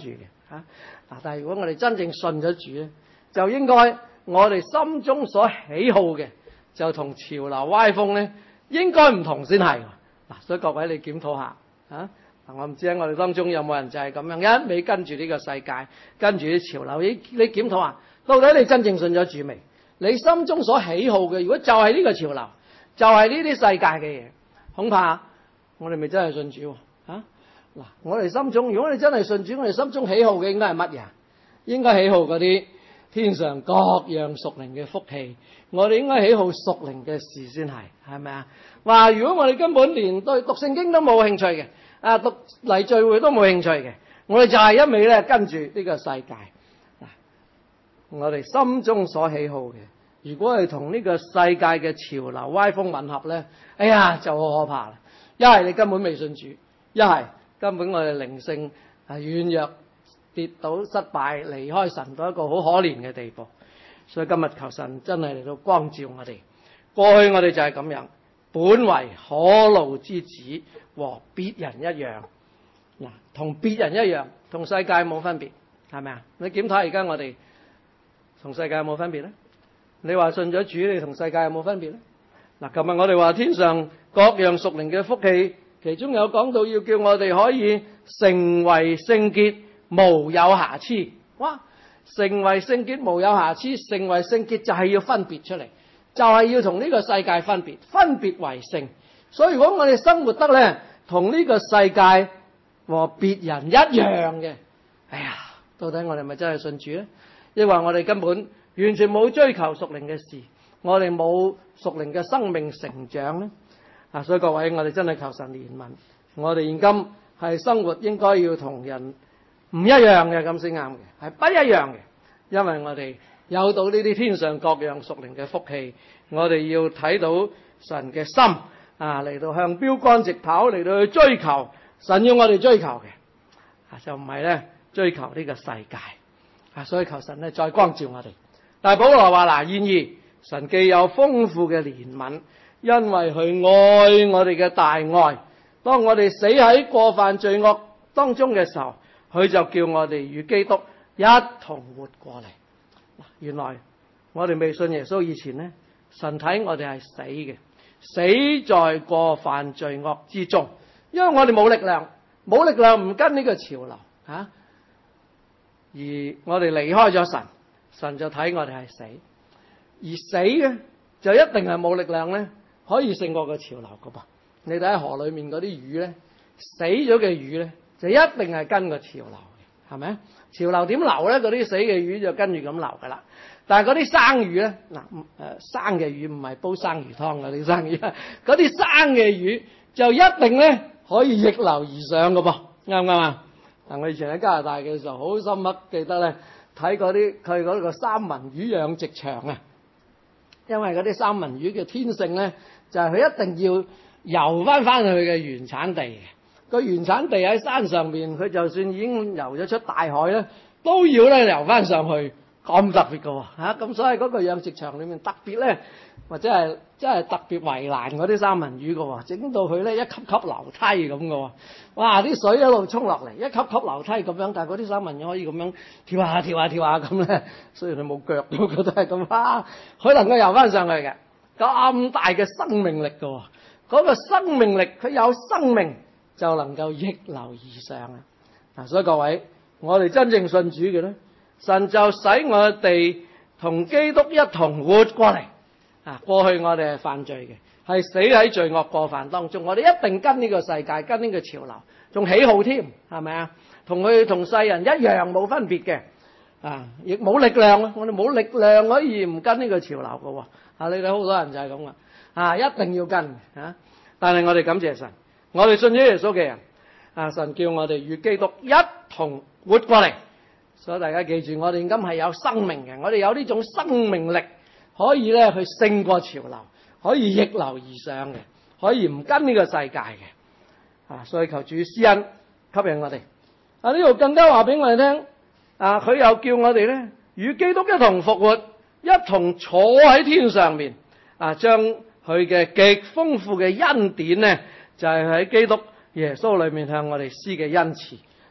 啊！但係如果我哋真正信咗主咧，就應該我哋心中所喜好嘅，就同潮流歪風咧應該唔同先係。嗱，所以各位你檢討下啊！我唔知喺我哋當中有冇人就係咁樣一味跟住呢個世界，跟住啲潮流。你你檢討下，到底你真正信咗主未？你心中所喜好嘅，如果就係呢個潮流，就係呢啲世界嘅嘢，恐怕我哋咪真係信主喎啊！嗱，我哋心中，如果你真係信主，我哋心中喜好嘅應該係乜嘢？應該喜好嗰啲天上各樣屬靈嘅福氣，我哋應該喜好屬靈嘅事先係，係咪啊？話如果我哋根本連對讀聖經都冇興趣嘅，啊讀嚟聚會都冇興趣嘅，我哋就係一味咧跟住呢個世界。嗱，我哋心中所喜好嘅，如果係同呢個世界嘅潮流歪風吻合咧，哎呀就好可怕啦！一係你根本未信主，一係根本我哋靈性係軟弱、跌倒、失敗、離開神到一個好可憐嘅地步。所以今日求神真係嚟到光照我哋。過去我哋就係咁樣，本為可怒之子，和別人一樣。嗱，同別人一樣，同世界冇分別，係咪啊？你檢睇而家我哋同世界有冇分別咧？你話信咗主，你同世界有冇分別咧？嗱，琴日我哋話天上各樣屬靈嘅福氣，其中有講到要叫我哋可以成為聖潔，無有瑕疵。哇！成為聖潔無有瑕疵，成為聖潔就係要分別出嚟，就係要同呢個世界分別，分別為聖。所以如果我哋生活得咧，同呢個世界和別人一樣嘅，哎呀，到底我哋咪真係信主咧？抑或我哋根本完全冇追求屬靈嘅事，我哋冇屬靈嘅生命成長咧？啊，所以各位，我哋真係求神憐憫，我哋現今係生活應該要同人唔一樣嘅，咁先啱嘅，係不一樣嘅，因為我哋有到呢啲天上各樣屬靈嘅福氣，我哋要睇到神嘅心啊，嚟到向標竿直跑，嚟到去追求神要我哋追求嘅，啊就唔係咧追求呢個世界，啊所以求神咧再光照我哋。但係保羅話嗱，然而神既有豐富嘅憐憫，因為佢愛我哋嘅大愛，當我哋死喺過犯罪惡當中嘅時候，佢就叫我哋與基督一同活過嚟。原來我哋未信耶穌以前呢，神睇我哋係死嘅，死在過犯罪惡之中，因為我哋冇力量，冇力量唔跟呢個潮流啊，而我哋離開咗神，神就睇我哋係死，而死嘅就一定係冇力量咧，可以勝過個潮流噶噃。你睇下河裏面嗰啲魚咧，死咗嘅魚咧，就一定係跟個潮流嘅，係咪？潮流點流咧？嗰啲死嘅魚就跟住咁流噶啦。但係嗰啲生魚咧，嗱、呃、誒生嘅魚唔係煲生魚湯嗰啲生魚，嗰啲生嘅魚就一定咧可以逆流而上噶噃，啱唔啱啊？嗱，我以前喺加拿大嘅時候，好深刻記得咧，睇嗰啲佢嗰個三文魚養殖場啊，因為嗰啲三文魚嘅天性咧，就係、是、佢一定要游翻翻去嘅原產地嘅。個原產地喺山上面，佢就算已經游咗出大海咧，都要咧游翻上去，咁特別㗎喎嚇。咁所以嗰個養殖場裏面特別咧，或者係真係特別為難嗰啲三文魚㗎喎，整到佢咧一級級樓梯咁㗎喎。哇！啲水一路衝落嚟，一級級樓梯咁樣，但係嗰啲三文魚可以咁樣跳下跳下跳下咁咧，雖然佢冇腳都覺得係咁啊，佢能夠游翻上去嘅，咁大嘅生命力㗎喎，嗰個生命力佢有生命，就能夠逆流而上啊！嗱，所以各位，我哋真正信主嘅咧，神就使我哋同基督一同活過嚟啊！過去我哋係犯罪嘅，係死喺罪惡過犯當中，我哋一定跟呢個世界，跟呢個潮流，仲喜好添，係咪啊？同佢同世人一樣冇分別嘅啊！亦冇力量啊！我哋冇力量可以唔跟呢個潮流嘅喎啊！你哋好多人就係咁啊！啊，一定要跟啊！但係我哋感謝神。我哋信咗耶穌嘅人，啊，神叫我哋與基督一同活過嚟，所以大家記住，我哋今係有生命嘅，我哋有呢種生命力，可以咧去勝過潮流，可以逆流而上嘅，可以唔跟呢個世界嘅，啊，所以求主施恩吸引我哋。啊，呢度更加話俾我哋聽，啊，佢又叫我哋咧與基督一同復活，一同坐喺天上面，啊，將佢嘅極豐富嘅恩典咧。就係喺基督耶穌裏面向我哋施嘅恩慈，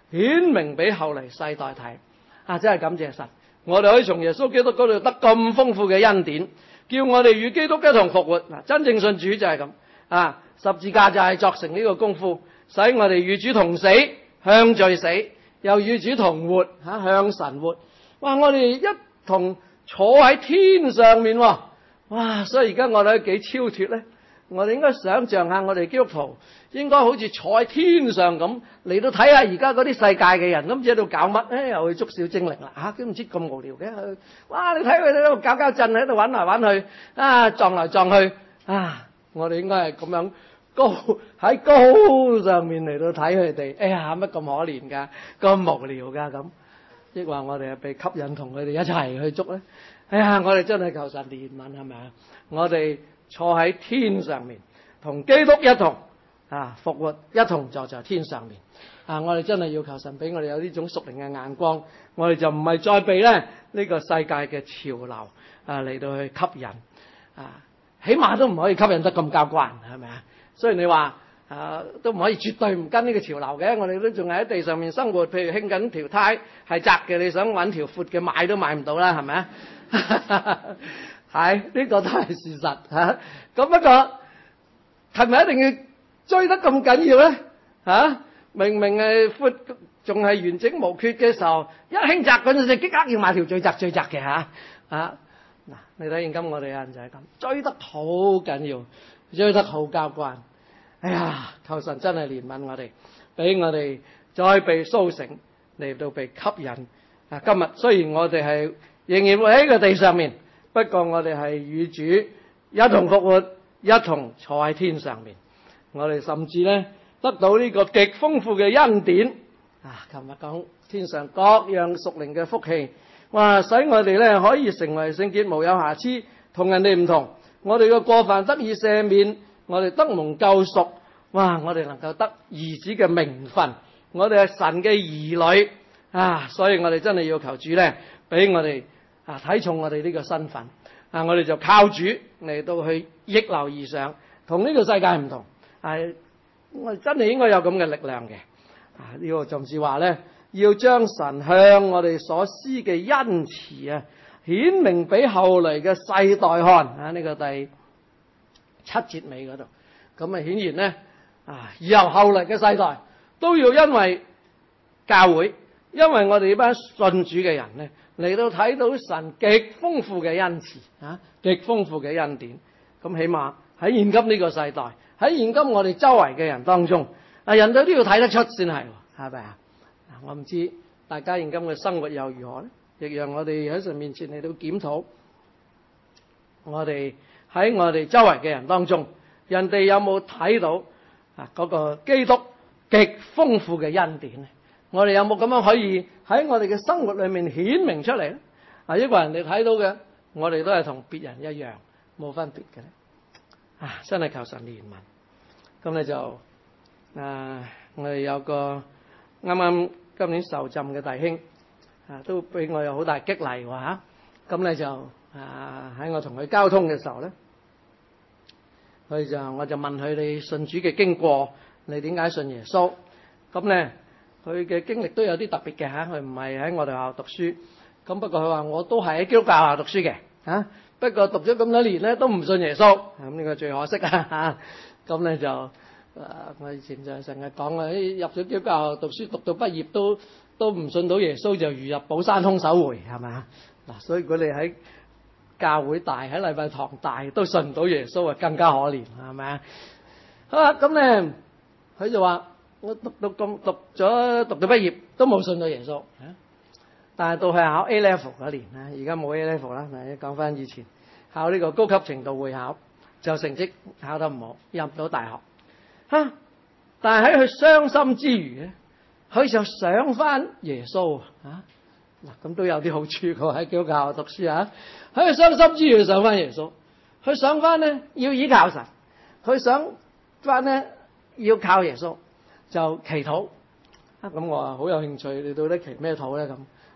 顯明俾後嚟世代睇。啊，真係感謝神，我哋可以從耶穌基督嗰度得咁豐富嘅恩典，叫我哋與基督一同復活。嗱，真正信主就係咁啊，十字架就係作成呢個功夫，使我哋與主同死，向罪死，又與主同活，吓向神活。哇！我哋一同坐喺天上面喎，哇！所以而家我哋幾超脫咧？我哋應該想象下，我哋基督徒應該好似坐喺天上咁嚟到睇下而家嗰啲世界嘅人，都唔知喺度搞乜咧，又去捉小精靈啦嚇，都唔知咁無聊嘅。哇！你睇佢哋喺度搞搞震，喺度玩嚟玩去，啊撞嚟撞去，啊！我哋應該係咁樣高喺高上面嚟到睇佢哋。哎呀，乜咁可憐㗎，咁無聊㗎咁，抑或我哋係被吸引同佢哋一齊去捉咧？哎呀，我哋真係求神憐憫係咪啊？我哋坐喺天上面，同基督一同啊復活，一同坐在天上面啊！我哋真係要求神俾我哋有呢種屬靈嘅眼光，我哋就唔係再被咧呢個世界嘅潮流啊嚟到去吸引啊，起碼都唔可以吸引得咁交關，係咪啊？雖然你話啊都唔可以絕對唔跟呢個潮流嘅，我哋都仲係喺地上面生活，譬如興緊條呔係窄嘅，你想揾條闊嘅買都買唔到啦，係咪啊？係呢、這個都係事實嚇，咁、啊、不過係咪一定要追得咁緊要咧？嚇、啊，明明係闊仲係完整無缺嘅時候，一興窄嗰陣時，即刻要買條最窄最窄嘅嚇嚇。嗱、啊，你睇現今我哋有人就係咁，追得好緊要，追得好交關。哎呀，求神真係憐憫我哋，俾我哋再被甦醒嚟到被吸引。啊，今日雖然我哋係仍然會喺個地上面。不過我哋係與主一同復活，一同坐喺天上面。我哋甚至咧得到呢個極豐富嘅恩典啊！琴日講天上各樣屬靈嘅福氣，哇！使我哋咧可以成為聖潔無有瑕疵，同人哋唔同。我哋嘅過犯得以赦免，我哋得蒙救贖。哇！我哋能夠得兒子嘅名分，我哋係神嘅兒女啊！所以我哋真係要求主咧，俾我哋。啊！睇重我哋呢個身份，啊！我哋就靠主嚟到去逆流而上，同呢個世界唔同。係、啊、我哋真係應該有咁嘅力量嘅。啊！呢、這個甚至話咧，要將神向我哋所施嘅恩慈啊，顯明俾後嚟嘅世代看。啊！呢、這個第七節尾嗰度，咁啊顯然咧，啊以後後嚟嘅世代都要因為教會，因為我哋呢班信主嘅人咧。嚟到睇到神極豐富嘅恩慈啊，極豐富嘅恩典。咁起碼喺現今呢個世代，喺現今我哋周圍嘅人當中，啊人哋都要睇得出先係，係咪啊？我唔知大家現今嘅生活又如何咧？亦讓我哋喺神面前嚟到檢討，我哋喺我哋周圍嘅人當中，人哋有冇睇到啊嗰個基督極豐富嘅恩典咧？我哋有冇咁樣可以喺我哋嘅生活裏面顯明出嚟咧？啊，一個人哋睇到嘅，我哋都係同別人一樣，冇分別嘅咧。啊，真係求神憐憫。咁咧就啊，我哋有個啱啱今年受浸嘅弟兄啊，都俾我有好大激勵喎嚇。咁咧就啊喺我同佢交通嘅時候咧，佢就我就問佢哋信主嘅經過，你點解信耶穌？咁咧。佢嘅經歷都有啲特別嘅嚇，佢唔係喺我哋學校讀書，咁不過佢話我都係喺基督教學校讀書嘅嚇，不過讀咗咁多年咧都唔信耶穌，咁呢個最可惜啊嚇，咁咧就誒我以前就成日講啊，入咗基督教學校讀書讀到畢業都都唔信到耶穌就如入寶山空手回係咪啊？嗱，所以如果你喺教會大喺禮拜堂大都信唔到耶穌啊，更加可憐係咪啊？好啦，咁咧佢就話。我讀到咁讀咗讀到畢業都冇信到耶穌，但係到去考 A level 嗰年啦，而家冇 A level 啦。嗱，講翻以前考呢個高級程度會考，就成績考得唔好，入唔到大學。嚇！但係喺佢傷心之餘咧，佢就想翻耶穌啊！嗱，咁都有啲好處嘅喺基督教讀書啊。喺佢傷心之餘想翻耶穌，佢想翻咧要依靠神，佢想翻咧要靠耶穌。就祈禱啊！咁我啊好有興趣，你到底祈咩禱咧？咁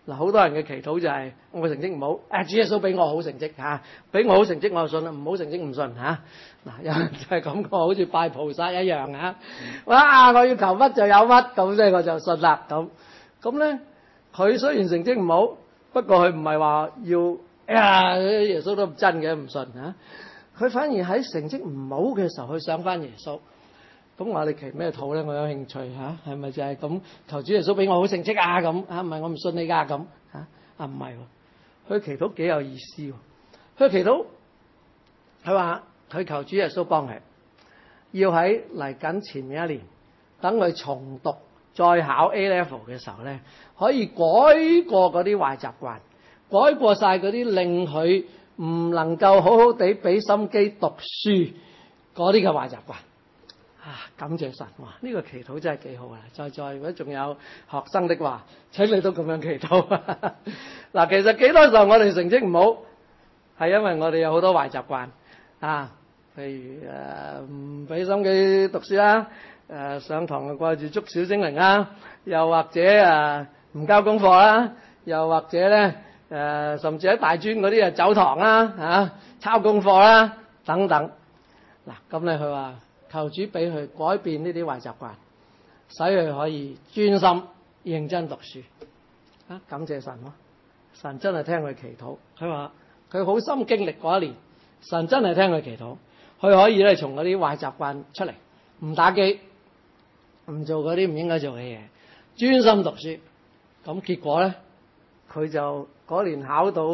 嗱，好多人嘅祈禱就係、是、我成績唔好，誒主耶穌俾我好成績嚇，俾、啊、我好成績我就信啦，唔好成績唔信嚇。嗱、啊，有人就係咁講，好似拜菩薩一樣嚇。哇！我要求乜就有乜，咁即係我就信啦。咁咁咧，佢雖然成績唔好，不過佢唔係話要，哎呀耶穌都唔真嘅唔信嚇。佢、啊、反而喺成績唔好嘅時候去想翻耶穌。咁我哋祈咩禱咧？我有興趣嚇，係咪就係咁求主耶穌俾我好成績啊？咁啊唔係我唔信你㗎咁嚇啊唔係喎，佢祈禱幾有意思喎。佢祈禱佢話佢求主耶穌幫佢，要喺嚟緊前面一年，等佢重讀再考 A level 嘅時候咧，可以改過嗰啲壞習慣，改過晒嗰啲令佢唔能夠好好地俾心機讀書嗰啲嘅壞習慣。啊！感謝神，哇！呢、這個祈禱真係幾好啊！在在如果仲有學生的話，請你都咁樣祈禱。嗱，其實幾多時候我哋成績唔好，係因為我哋有好多壞習慣啊，譬如誒唔俾心機讀書啦，誒、呃、上堂就掛住捉小精靈啦，又或者誒唔、呃、交功課啦，又或者咧誒、呃、甚至喺大專嗰啲啊走堂啦，嚇抄功課啦等等。嗱，咁咧佢話，求主俾佢改變呢啲壞習慣，使佢可以專心認真讀書。啊，感謝神咯！神真係聽佢祈禱。佢話佢好深經歷嗰一年，神真係聽佢祈禱，佢可以咧從嗰啲壞習慣出嚟，唔打機，唔做嗰啲唔應該做嘅嘢，專心讀書。咁結果咧，佢就嗰年考到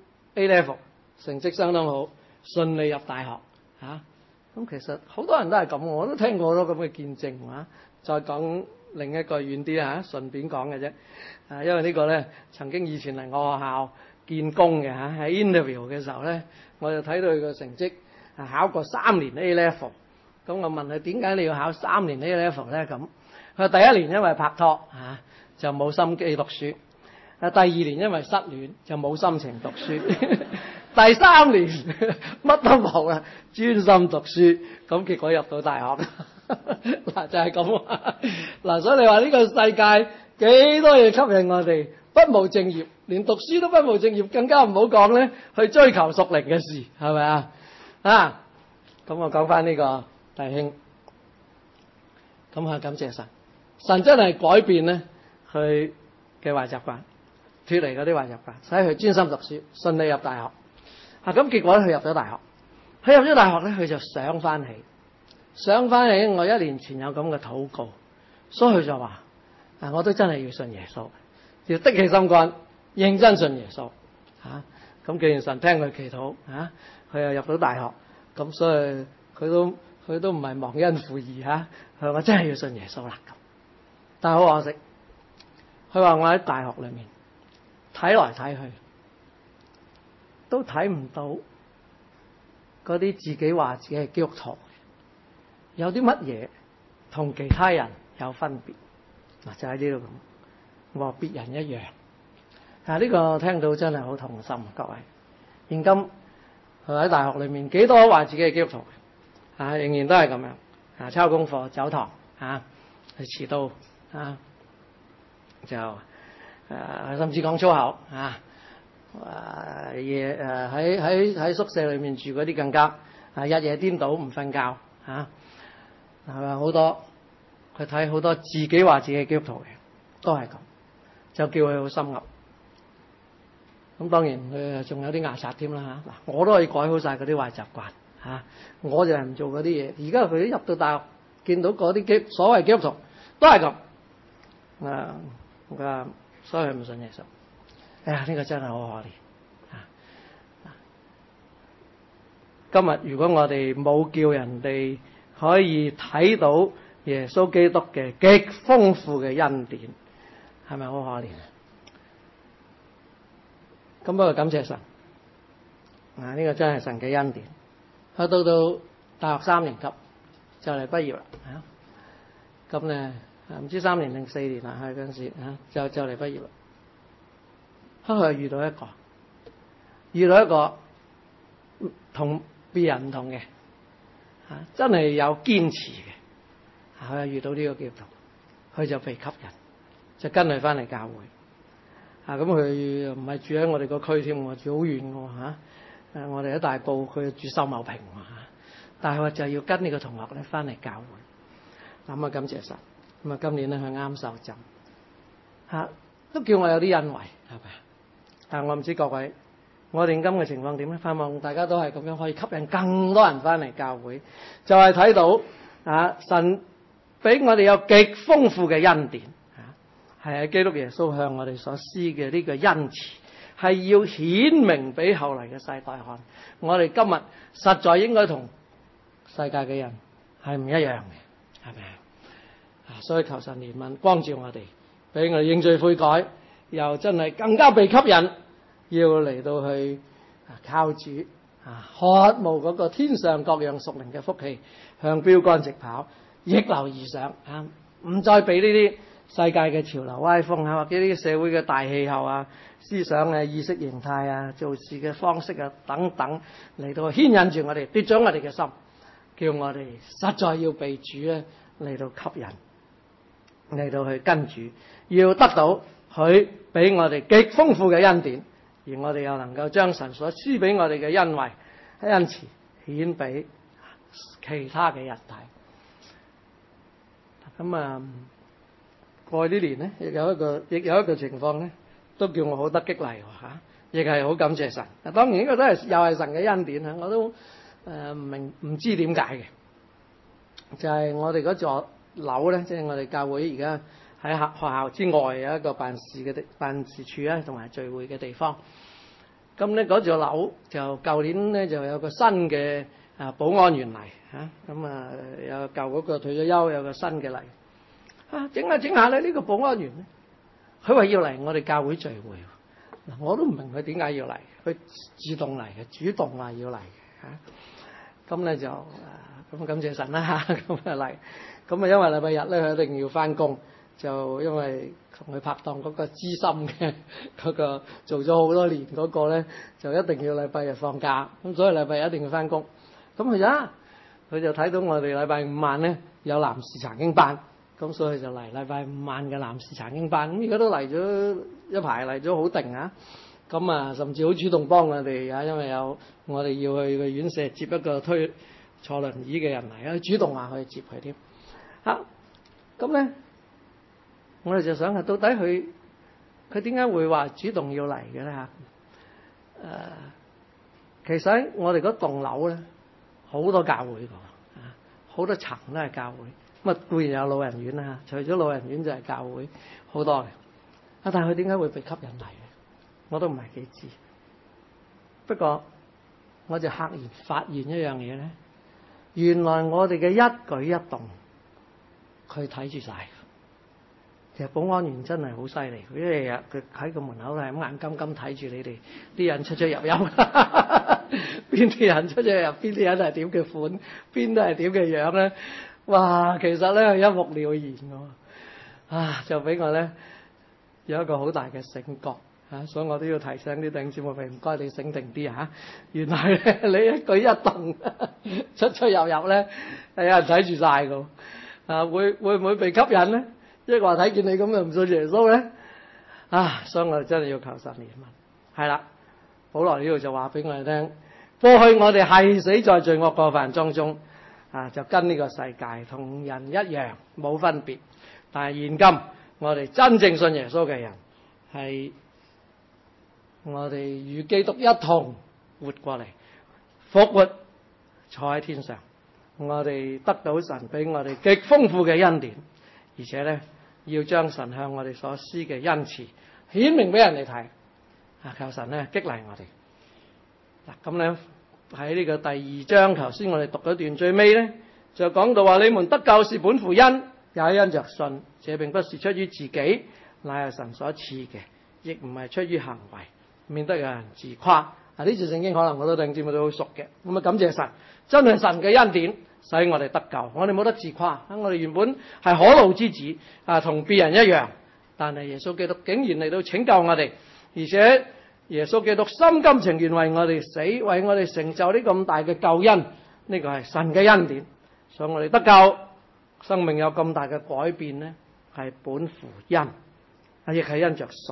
A level， 成績相當好，順利入大學。嚇、啊！咁其實好多人都係咁，我都聽過好多咁嘅見證嚇。再講另一個遠啲嚇，順便講嘅啫。啊，因為呢個咧曾經以前嚟我學校見工嘅嚇，喺 interview 嘅時候咧，我就睇到佢個成績啊，考過三年 A level。咁我問佢點解你要考三年 A level 咧？咁佢話第一年因為拍拖嚇就冇心機讀書，啊第二年因為失戀就冇心情讀書。第三年乜都冇啦，專心讀書，咁結果入到大學。嗱就係咁。嗱所以你話呢個世界幾多嘢吸引我哋，不務正業，連讀書都不務正業，更加唔好講咧去追求屬靈嘅事，係咪啊？啊，咁我講翻呢個弟兄，咁啊感謝神，神真係改變咧佢嘅壞習慣，脫離嗰啲壞習慣，使佢專心讀書，順利入大學。啊！咁結果咧，佢入咗大學。佢入咗大學咧，佢就想翻起，想翻起我一年前有咁嘅禱告，所以佢就話：啊，我都真係要信耶穌，要的起心肝，認真信耶穌。嚇、啊！咁既然神聽佢祈禱，嚇、啊，佢又入到大學，咁所以佢都佢都唔係忘恩負義嚇。佢話我真係要信耶穌啦。咁，但係好可惜，佢話我喺大學裏面睇來睇去，都睇唔到嗰啲自己話自己係基督徒有啲乜嘢同其他人有分別。嗱就喺呢度咁，和別人一樣。啊呢個聽到真係好痛心，各位。現今佢喺大學裏面幾多話自己係基督徒，啊仍然都係咁樣，啊抄功課、走堂，啊去遲到，啊就誒、啊、甚至講粗口，啊。誒夜誒喺喺喺宿舍裏面住嗰啲更加啊日夜顛倒唔瞓覺嚇，係咪好多？佢睇好多自己話自己係基督徒嘅，都係咁，就叫佢好心噏。咁當然佢仲有啲牙刷添啦嚇。嗱，我都可以改好晒嗰啲壞習慣嚇，我就係唔做嗰啲嘢。而家佢入到大學，見到嗰啲基所謂基督徒都係咁啊，咁所以佢唔信耶穌。哎呀，呢、這個真係好可憐啊！今日如果我哋冇叫人哋可以睇到耶穌基督嘅極豐富嘅恩典，係咪好可憐啊？咁不過感謝神啊！呢、這個真係神嘅恩典。去到到大學三年級就嚟畢業啦啊！咁咧唔知三年定四年啦，係嗰陣時啊，就就嚟畢業啦。佢遇到一個，遇到一個同別人唔同嘅，嚇真係有堅持嘅，佢遇到呢個基督徒，佢就被吸引，就跟佢翻嚟教會。 啊，咁佢唔係住喺我哋個區添喎，住好遠嘅喎嚇。誒，我哋喺大埔，佢住秀茂坪喎嚇。但係我就要跟呢個同學咧翻嚟教會。咁啊，感謝神。咁啊，今年咧佢啱受浸嚇，都叫我有啲欣慰，係咪？但係我唔知各位，我哋今嘅情況點咧？盼望大家都係咁樣可以吸引更多人翻嚟教會，就係、是、睇到啊神俾我哋有極豐富嘅恩典啊，係喺基督耶穌向我哋所施嘅呢個恩慈，係要顯明俾後嚟嘅世代看。我哋今日實在應該同世界嘅人係唔一樣嘅，係咪啊？所以求神憐憫光照我哋，俾我哋認罪悔改，又真係更加被吸引，要嚟到去靠主啊，渴慕嗰個天上各樣屬靈嘅福氣，向標竿直跑，逆流而上啊！唔再俾呢啲世界嘅潮流歪風啊，或者呢啲社會嘅大氣候啊、思想嘅意識形態啊、做事嘅方式啊等等，嚟到牽引住我哋，奪咗我哋嘅心，叫我哋實在要被主咧嚟到吸引，嚟到去跟主，要得到佢俾我哋極豐富嘅恩典，而我哋又能夠將神所施俾我哋嘅恩惠、恩慈顯俾其他嘅人睇。咁啊，過去呢年咧，亦有一個，亦有一個情況咧，都叫我好得激勵嚇，亦係好感謝神。嗱，當然呢個都係又係神嘅恩典啊！我都誒唔明唔知點解嘅，就係、是、我哋嗰座樓咧，即係我哋教會而家喺學學校之外有一個辦事嘅地辦事處啊，同埋聚會嘅地方。咁咧嗰座樓就舊年咧就有個新嘅啊保安員嚟嚇，咁啊有舊嗰個退咗休，有個新嘅嚟啊，整下整下咧呢個保安員咧，佢話要嚟我哋教會聚會，嗱我都唔明佢點解要嚟，佢自動嚟嘅，主動話要嚟嘅嚇。咁咧就咁感謝神啦嚇，咁啊嚟，咁啊因為禮拜日咧佢一定要翻工。就因為同佢拍檔嗰個資深嘅嗰個做咗好多年嗰個咧，就一定要禮拜日放假，咁所以禮拜日一定要翻工。咁佢就佢就睇到我哋禮拜五晚咧有男士查經班，咁所以就嚟禮拜五晚嘅男士查經班。咁而家都嚟咗一排，嚟咗好定啊！咁啊，甚至好主動幫我哋啊，因為有我哋要去個院舍接一個推坐輪椅嘅人嚟啊，主動話去接佢添。啊，咁咧。我哋就想啊，到底佢佢點解會話主動要嚟嘅咧嚇？誒，其實我哋嗰棟樓咧好多教會㗎，啊，好多層都係教會。咁啊固然有老人院啦，除咗老人院就係教會好多嘅。啊，但係佢點解會被吸引嚟嘅？我都唔係幾知。不過我就赫然發現一樣嘢咧，原來我哋嘅一舉一動，佢睇住晒。其實保安員真係好犀利，佢一日日佢喺個門口係咁眼金金睇住你哋啲人出出入入，邊啲人出出入入，邊啲人係點嘅款，邊都係點嘅樣咧。哇！其實咧係一目了然嘅，啊就俾我咧有一個好大嘅醒覺啊，所以我都要提醒啲弟兄姊妹，唔該你醒定啲嚇。原來咧你一舉一動出出入入咧係有人睇住晒嘅，啊會會唔會被吸引咧？一個話睇見你咁就唔信耶穌咧，啊！所以我哋真係要求神憐憫。係啦，保羅呢度就話俾我哋聽，過去我哋係死在罪惡過犯當中，啊，就跟呢個世界同人一樣冇分別。但係現今我哋真正信耶穌嘅人，係我哋與基督一同活過嚟，復活坐喺天上，我哋得到神俾我哋極豐富嘅恩典，而且咧。要將神向我哋所施嘅恩慈顯明俾人哋睇，啊！求神咧激勵我哋。嗱咁咧喺呢個第二章，頭先我哋讀嗰段最尾咧，就講到話你們得救是本乎恩，也因着信。這並不是出於自己，乃係神所賜嘅，亦唔係出於行為，免得有人自誇。啊！呢節聖經可能我都弟兄姊妹都好熟嘅，咁啊感謝神，真係神嘅恩典。使我哋得救，我哋冇得自誇。我哋原本係可怒之子，啊，同別人一樣，但係耶穌基督竟然嚟到拯救我哋，而且耶穌基督心甘情願為我哋死，為我哋成就呢咁大嘅救恩，呢個係神嘅恩典。所以我哋得救，生命有咁大嘅改變呢，係本乎恩，亦係因着信。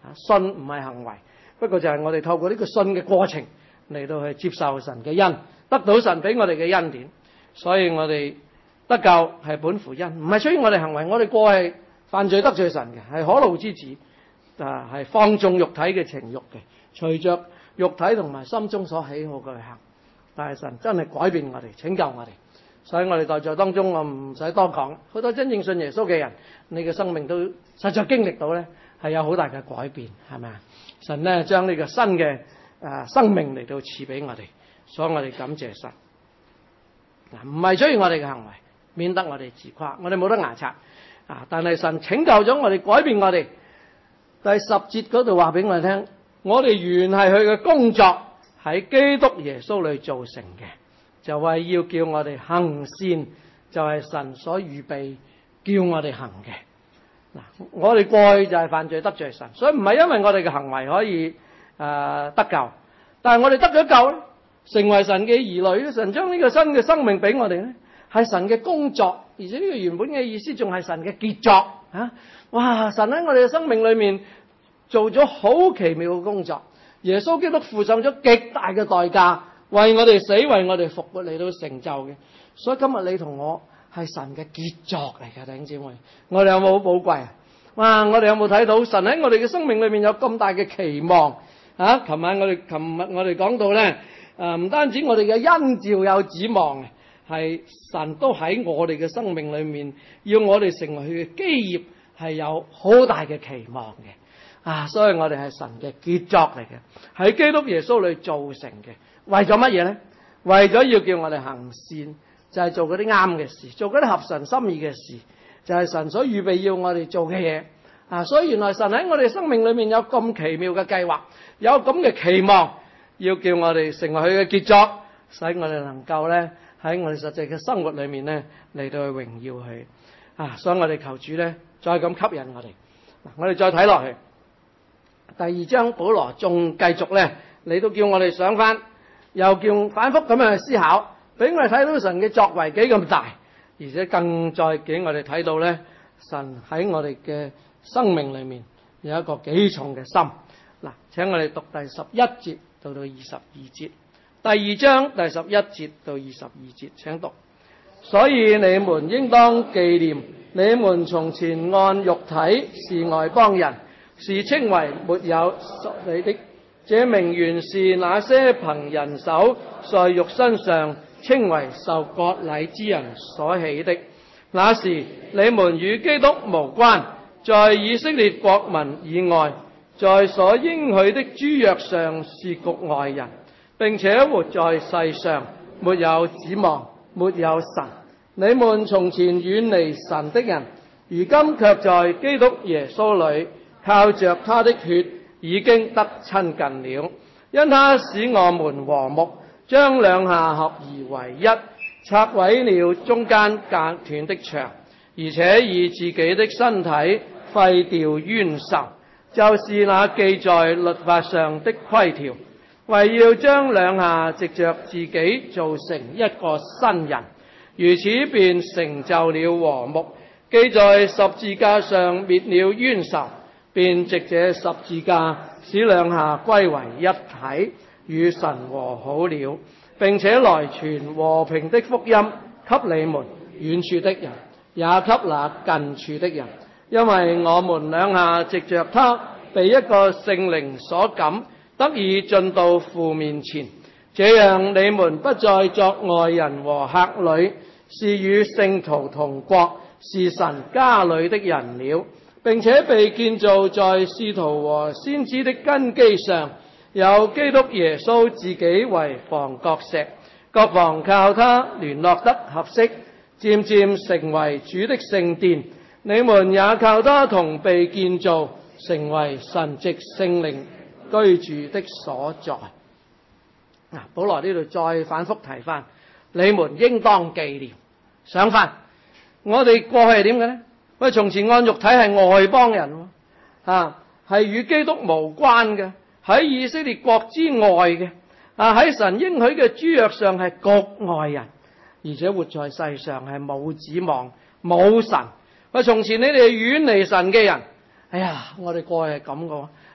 信唔係行為，不過就係我哋透過呢個信嘅過程嚟到去接受神嘅恩，得到神俾我哋嘅恩典。所以我哋得救係本乎恩，唔係出於我哋行為。我哋過去犯罪得罪神嘅，係可怒之子，啊係放縱肉體嘅情慾嘅，隨着肉體同埋心中所喜好嘅去行。但係神真係改變我哋，拯救我哋。所以我哋在座當中，我唔使多講，好多真正信耶穌嘅人，你嘅生命都實在經歷到咧，係有好大嘅改變，係咪啊？神咧將呢個新嘅啊生命嚟到賜俾我哋，所以我哋感謝神。嗱，唔係出於我哋嘅行為，免得我哋自誇，我哋冇得牙擦啊！但係神拯救咗我哋，改變我哋。第十節嗰度話俾我哋聽，我哋原係佢嘅工作，喺基督耶穌裏造成嘅。就係要叫我哋行善，就係神所預備叫我哋行嘅。嗱，我哋過去就係犯罪得罪神，所以唔係因為我哋嘅行為可以誒、呃、得救，但係我哋得咗救咧，成為神嘅兒女，神將呢個新嘅生命俾我哋咧，係神嘅工作，而且呢個原本嘅意思仲係神嘅傑作啊！哇！神喺我哋嘅生命裏面做咗好奇妙嘅工作，耶穌基督付上咗極大嘅代價。為我哋死，為我哋復活嚟到成就嘅，所以今日你同我係神嘅傑作嚟嘅，弟兄姊妹，我哋有冇好寶貴啊？哇！我哋有冇睇到神喺我哋嘅生命裏面有咁大嘅期望啊？琴晚我哋琴日我哋講到咧，誒唔單止我哋嘅恩召有指望嘅，係神都喺我哋嘅生命裏面要我哋成為佢嘅基業，係有好大嘅期望嘅啊！所以我哋係神嘅傑作嚟嘅，喺基督耶穌裏造成嘅。為咗乜嘢咧？為咗要叫我哋行善，就係做嗰啲啱嘅事，做嗰啲合神心意嘅事，就係神所預備要我哋做嘅嘢啊！所以原來神喺我哋生命裏面有咁奇妙嘅計劃，有咁嘅期望，要叫我哋成為佢嘅傑作，使我哋能夠咧喺我哋實際嘅生活裏面咧嚟到去榮耀佢啊！所以我哋求主咧再咁吸引我哋。嗱，我哋再睇落去第二章，保羅仲繼續咧嚟到叫我哋想翻。又叫反覆咁樣去思考，俾我哋睇到神嘅作為幾咁大，而且更再俾我哋睇到咧，神喺我哋嘅生命裏面有一個幾重嘅心。嗱，請我哋讀第十一節到到二十二節，第二章第十一節到二十二節，請讀。所以你們應當紀念，你們從前按肉體是外邦人，是稱為沒有屬理的。這名原是那些憑人手在肉身上稱為受割禮之人所起的。那時你們與基督無關，在以色列國民以外，在所應許的諸約上是局外人，並且活在世上沒有指望，沒有神。你們從前遠離神的人，如今卻在基督耶穌裏靠着他的血已經得親近了，因他使我們和睦，將兩下合而為一，拆毀了中間隔斷的牆，而且以自己的身體廢掉冤仇，就是那記在律法上的規條，為要將兩下藉着自己造成一個新人，如此便成就了和睦。記在十字架上滅了冤仇，便藉這十字架使兩下歸為一體，與神和好了，並且來傳和平的福音給你們遠處的人，也給那近處的人。因為我們兩下藉着他被一個聖靈所感，得以進到父面前，這樣你們不再作外人和客旅，是與聖徒同國，是神家裏的人了，並且被建造在使徒和先知的根基上，有基督耶穌自己為房角石，各房靠他聯絡得合適，漸漸成為主的聖殿。你們也靠他同被建造，成為神藉聖靈居住的所在。嗱，保羅呢度再反覆提翻，你們應當紀念，想翻我哋過去係點嘅呢？喂，從前按肉體係外邦人，啊，係與基督無關嘅，喺以色列國之外嘅，啊，喺神應許嘅諸約上係局外人，而且活在世上係冇指望、冇神。喂，從前你哋遠離神嘅人，哎呀，我哋過去係咁嘅，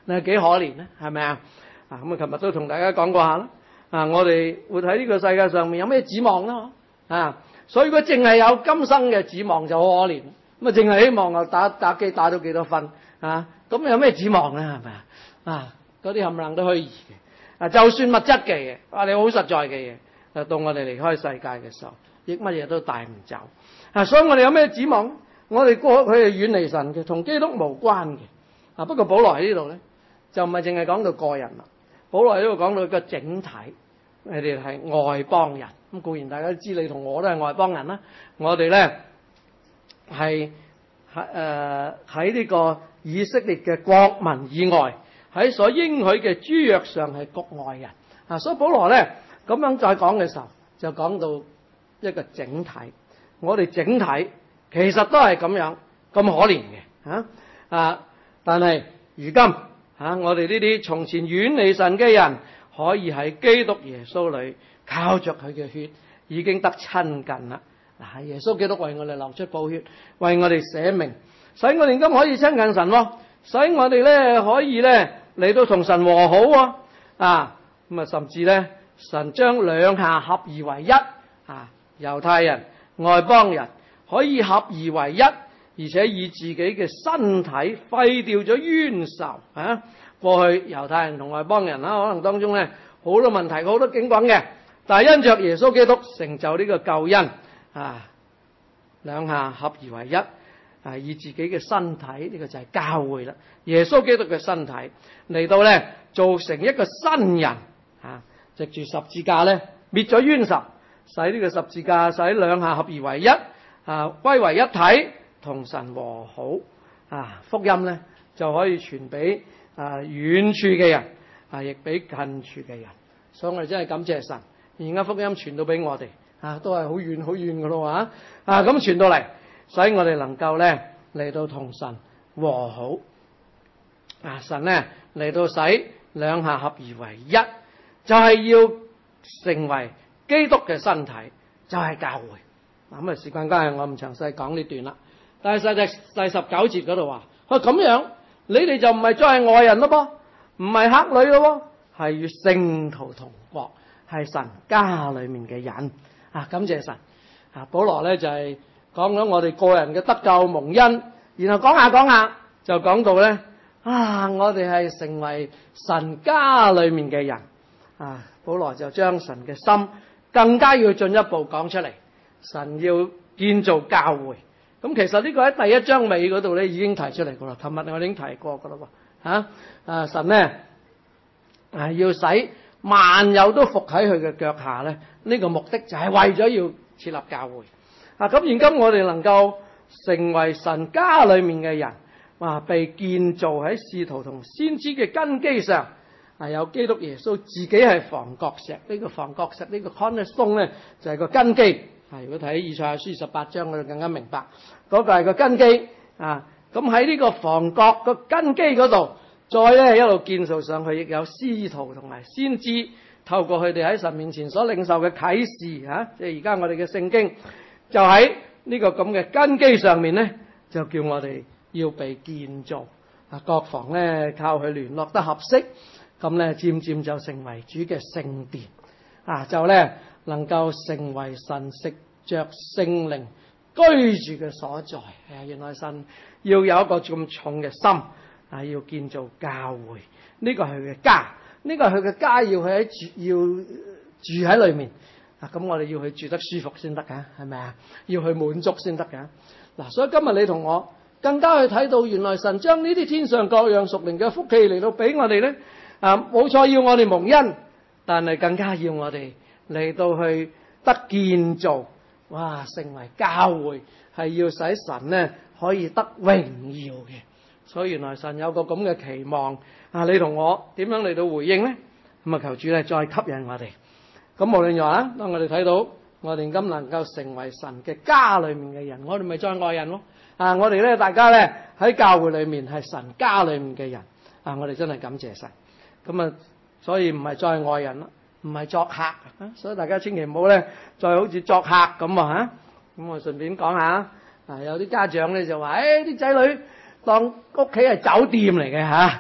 你係幾可憐咧？係咪啊？啊咁啊，琴日都同大家講過下啦。啊，我哋活喺呢個世界上面有咩指望啦？啊，所以如果淨係有今生嘅指望就好可憐。咁啊，淨係希望啊打打機打到幾多分啊？咁有咩指望咧？係咪啊？啊，嗰啲冚唪唥都虛擬嘅。啊，就算物質嘅嘢，啊你好實在嘅嘢，啊到我哋離開世界嘅時候，亦乜嘢都帶唔走。啊，所以我哋有咩指望？我哋過去係遠離神嘅，同基督無關嘅。啊，不過保羅喺呢度咧，就唔係淨係講到個人啦。保羅喺呢度講到個整體，你哋係外邦人。咁固然大家都知，你同我都係外邦人啦。我哋咧係喺誒喺呢個以色列嘅國民以外，喺所應許嘅諸約上係局外人。啊，所以保羅咧咁樣再講嘅時候，就講到一個整體。我哋整體其實都係咁樣咁可憐嘅嚇啊！但係如今嚇、啊、我哋呢啲從前遠離神嘅人，可以喺基督耶穌裏靠着佢嘅血已經得親近啦。嗱，耶穌基督為我哋流出寶血，為我哋捨命，使我哋今可以親近神喎，使我哋咧可以咧嚟到同神和好喎啊！咁啊，甚至咧神將兩下合而為一啊，猶太人、外邦人可以合而為一，而且以自己嘅身體廢掉咗冤仇啊！過去猶太人同外邦人啦，可能當中咧好多問題、好多警棍嘅，但係因着耶穌基督成就呢個救恩啊，兩下合而為一啊，以自己嘅身體呢、這個就係教會啦。耶穌基督嘅身體嚟到咧，做成一個新人啊，藉住十字架咧滅咗冤仇，使呢個十字架使兩下合而為一啊，歸為一體，同神和好啊。福音咧就可以傳俾啊遠處嘅人啊，亦俾近處嘅人。所以我哋真係感謝神，而家福音傳到俾我哋啊，都係好遠好遠噶咯啊！啊咁傳到嚟，使我哋能夠咧嚟到同神和好啊！神咧嚟到使兩下合而為一，就係、是、要成為基督嘅身體，就係、是、教會。嗱咁啊，時間關係，我唔詳細講呢段啦。但係第第十九節嗰度話，啊咁樣，你哋就唔係再係外人咯噃，唔係客旅咯，係與聖徒同國，係神家裏面嘅人啊！感謝神啊！保羅咧就係講咗我哋個人嘅得救蒙恩，然後講下講下就講到咧啊，我哋係成為神家裏面嘅人啊！保羅就將神嘅心更加要進一步講出嚟，神要建造教會。咁其實呢個喺第一章尾嗰度咧已經提出嚟噶啦，琴日我已經提過噶啦喎嚇啊！神咧啊要使萬有都伏喺佢嘅腳下咧，呢、這個目的就係為咗要設立教會啊！咁現今我哋能夠成為神家裏面嘅人，啊被建造喺使徒同先知嘅根基上，啊有基督耶穌自己係房角石，呢、這個房角石、這個、呢個 cornerstone 咧就係、是、個根基。啊！如果睇以賽亞書十八章，我就更加明白嗰、那個係個根基啊！咁喺呢個房角個根基嗰度，再咧一路建造上去，亦有使徒同埋先知透過佢哋喺神面前所領受嘅啟示啊！即係而家我哋嘅聖經，就喺呢個咁嘅根基上面咧，就叫我哋要被建造啊！各房咧靠佢聯絡得合適，咁咧漸漸就成為主嘅聖殿啊！就咧。能夠成為神藉着聖靈居住嘅所在。係原來神要有一個咁重嘅心啊，要建造教會。呢、這個係佢嘅家，呢、這個係佢嘅家，要佢喺住，要住喺裏面啊。咁我哋要去住得舒服先得㗎，係咪啊？要去滿足先得㗎。嗱，所以今日你同我更加去睇到，原來神將呢啲天上各樣屬靈嘅福氣嚟到俾我哋咧啊，冇錯，要我哋蒙恩，但係更加要我哋。嚟到去得建造，哇！成為教會係要使神咧可以得榮耀嘅，所以原來神有個咁嘅期望啊！你同我點樣嚟到回應咧？咁啊，求主咧再吸引我哋。咁無論如何啊，當我哋睇到我哋今能夠成為神嘅家裏面嘅人，我哋咪再愛人咯啊！我哋咧大家咧喺教會裏面係神家裏面嘅人啊！我哋真係感謝神。咁啊，所以唔係再愛人咯。唔係作客，所以大家千祈唔好咧，再好似作客咁啊嚇！咁我順便講下，啊有啲家長咧就話，誒啲仔女當屋企係酒店嚟嘅嚇，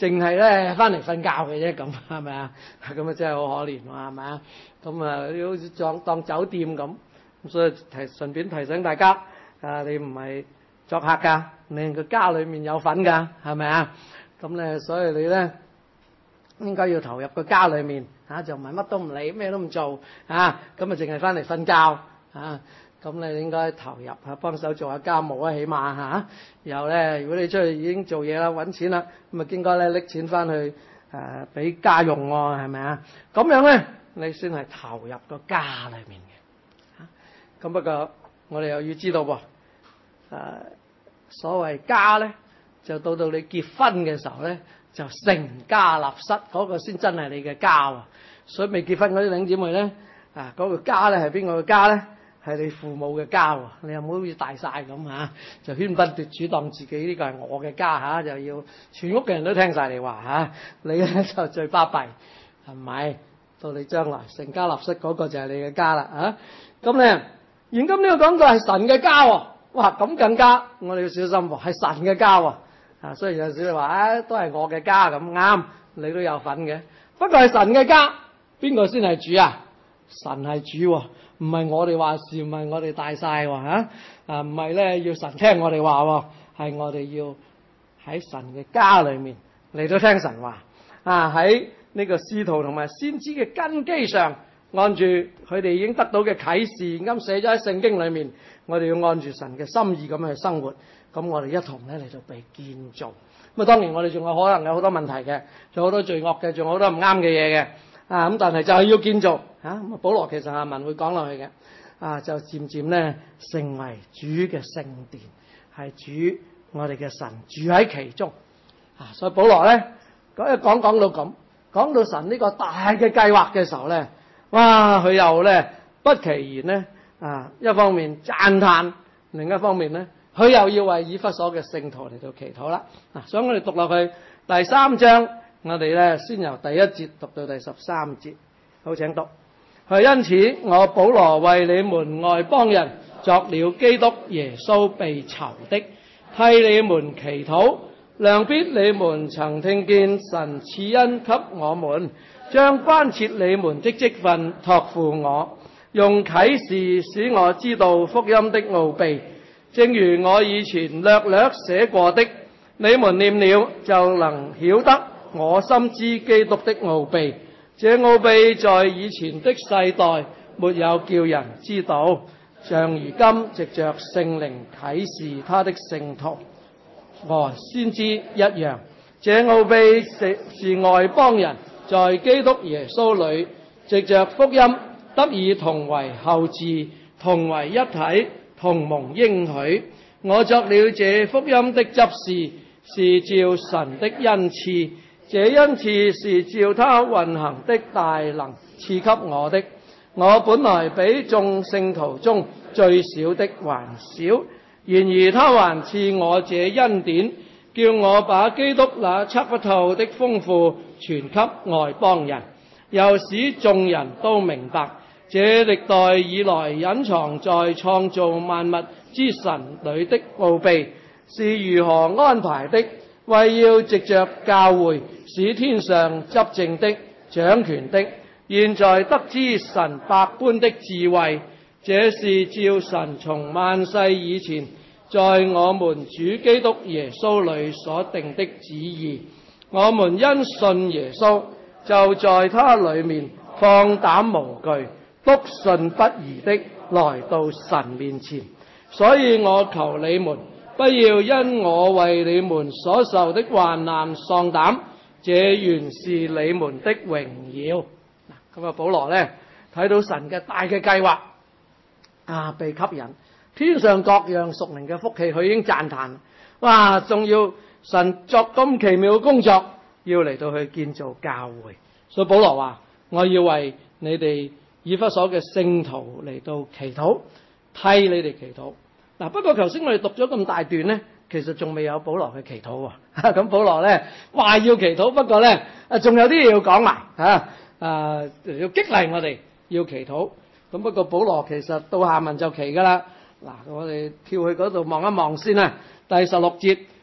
淨係咧翻嚟瞓覺嘅啫，咁係咪啊？咁啊真係好可憐喎，係咪啊？咁啊好似當當酒店咁，咁所以提順便提醒大家，啊你唔係作客㗎，你個家裏面有份㗎，係咪啊？咁咧所以你咧應該要投入個家裏面嚇，就唔係乜都唔理，咩都唔做啊，咁啊淨係翻嚟瞓覺啊。咁你應該投入嚇，幫手做下家務啊，起碼嚇。然後咧，如果你出去已經做嘢啦，揾錢啦，咁啊應該咧拎錢翻去誒俾家用喎，係咪啊？咁樣咧，你先係投入個家裏面嘅嚇。咁不過我哋又要知道喎，誒所謂家咧，就到到你結婚嘅時候咧，就成家立室嗰個先真係你嘅家喎。所以未結婚嗰啲弟兄姊妹咧，啊嗰個家咧係邊個嘅家咧？係你父母嘅家喎，你又唔好好似大晒咁嚇，就喧賓奪主當自己呢個係我嘅家嚇，就要全屋嘅人都聽晒你話嚇，你咧就最巴閉，係咪？到你將來成家立室嗰個就係你嘅家啦嚇。咁咧，現今呢個講到係神嘅家喎，哇咁更加我哋要小心喎，係神嘅家喎。啊，雖然有時你話啊都係我嘅家咁啱，你都有份嘅，不過係神嘅家，邊個先係主啊？神係主喎。唔係我哋話事，唔係我哋大晒喎嚇，啊唔係咧要神聽我哋話喎，係我哋要喺神嘅家裏面嚟到聽神話，啊喺呢個使徒同埋先知嘅根基上，按住佢哋已經得到嘅啟示，咁寫咗喺聖經裏面，我哋要按住神嘅心意咁去生活，咁我哋一同咧嚟到被建造。咁啊當然我哋仲有可能有好多問題嘅，仲有好多罪惡嘅，仲有好多唔啱嘅嘢嘅。啊咁，但係就係要建造嚇。咁啊，保羅其實阿文會講落去嘅。啊，就漸漸咧成為主嘅聖殿，係主我哋嘅神住喺其中。啊，所以保羅咧講一講講到咁，講到神呢個大嘅計劃嘅時候咧，哇！佢又咧不其然咧啊，一方面讚歎，另一方面咧佢又要為以弗所嘅聖徒嚟到祈禱啦。嗱，所以我哋讀落去第三章。我哋咧先由第一節讀到第十三節，好，請讀。係因此，我保羅為你們外邦人作了基督耶穌被囚的，替你們祈禱。量必你們曾聽見神賜恩給我們，將關切你們的職分託付我，用啟示使我知道福音的奧秘，正如我以前略略寫過的，你們念了就能曉得。我深知基督的奧秘，這奧秘在以前的世代沒有叫人知道，像如今藉着聖靈啟示他的聖徒和先知一樣。這奧秘是是外邦人在基督耶穌裏藉着福音得以同為後嗣，同為一體，同蒙應許。我作了這福音的執事，是照神的恩賜。這恩賜是照他運行的大能賜給我的。我本來比眾聖徒中最小的還小，然而他還賜我這恩典，叫我把基督那測不透的豐富傳給外邦人，又使眾人都明白這歷代以來隱藏在創造萬物之神裏的奧秘是如何安排的，為要藉着教會使天上執政的掌權的現在得知神百般的智慧，這是照神從萬世以前在我們主基督耶穌裏所定的旨意。我們因信耶穌，就在他裏面放膽無懼，篤信不疑的來到神面前。所以我求你們不要因我為你們所受的患難喪膽，這原是你們的榮耀。咁啊，保羅咧睇到神嘅大嘅計劃啊，被吸引，天上各樣屬靈嘅福氣，佢已經讚嘆。哇，仲要神作咁奇妙嘅工作，要嚟到去建造教會。所以保羅話：我要為你哋以弗所嘅聖徒嚟到祈禱，替你哋祈禱。嗱，不過頭先我哋讀咗咁大段咧，其實仲未有保羅去祈禱喎。咁保羅咧話要祈禱，不過咧啊仲有啲嘢要講埋嚇。啊！要激勵我哋要祈禱，咁不過保羅其實到下文就祈噶啦。嗱，我哋跳去嗰度望一望先啦。第十六節，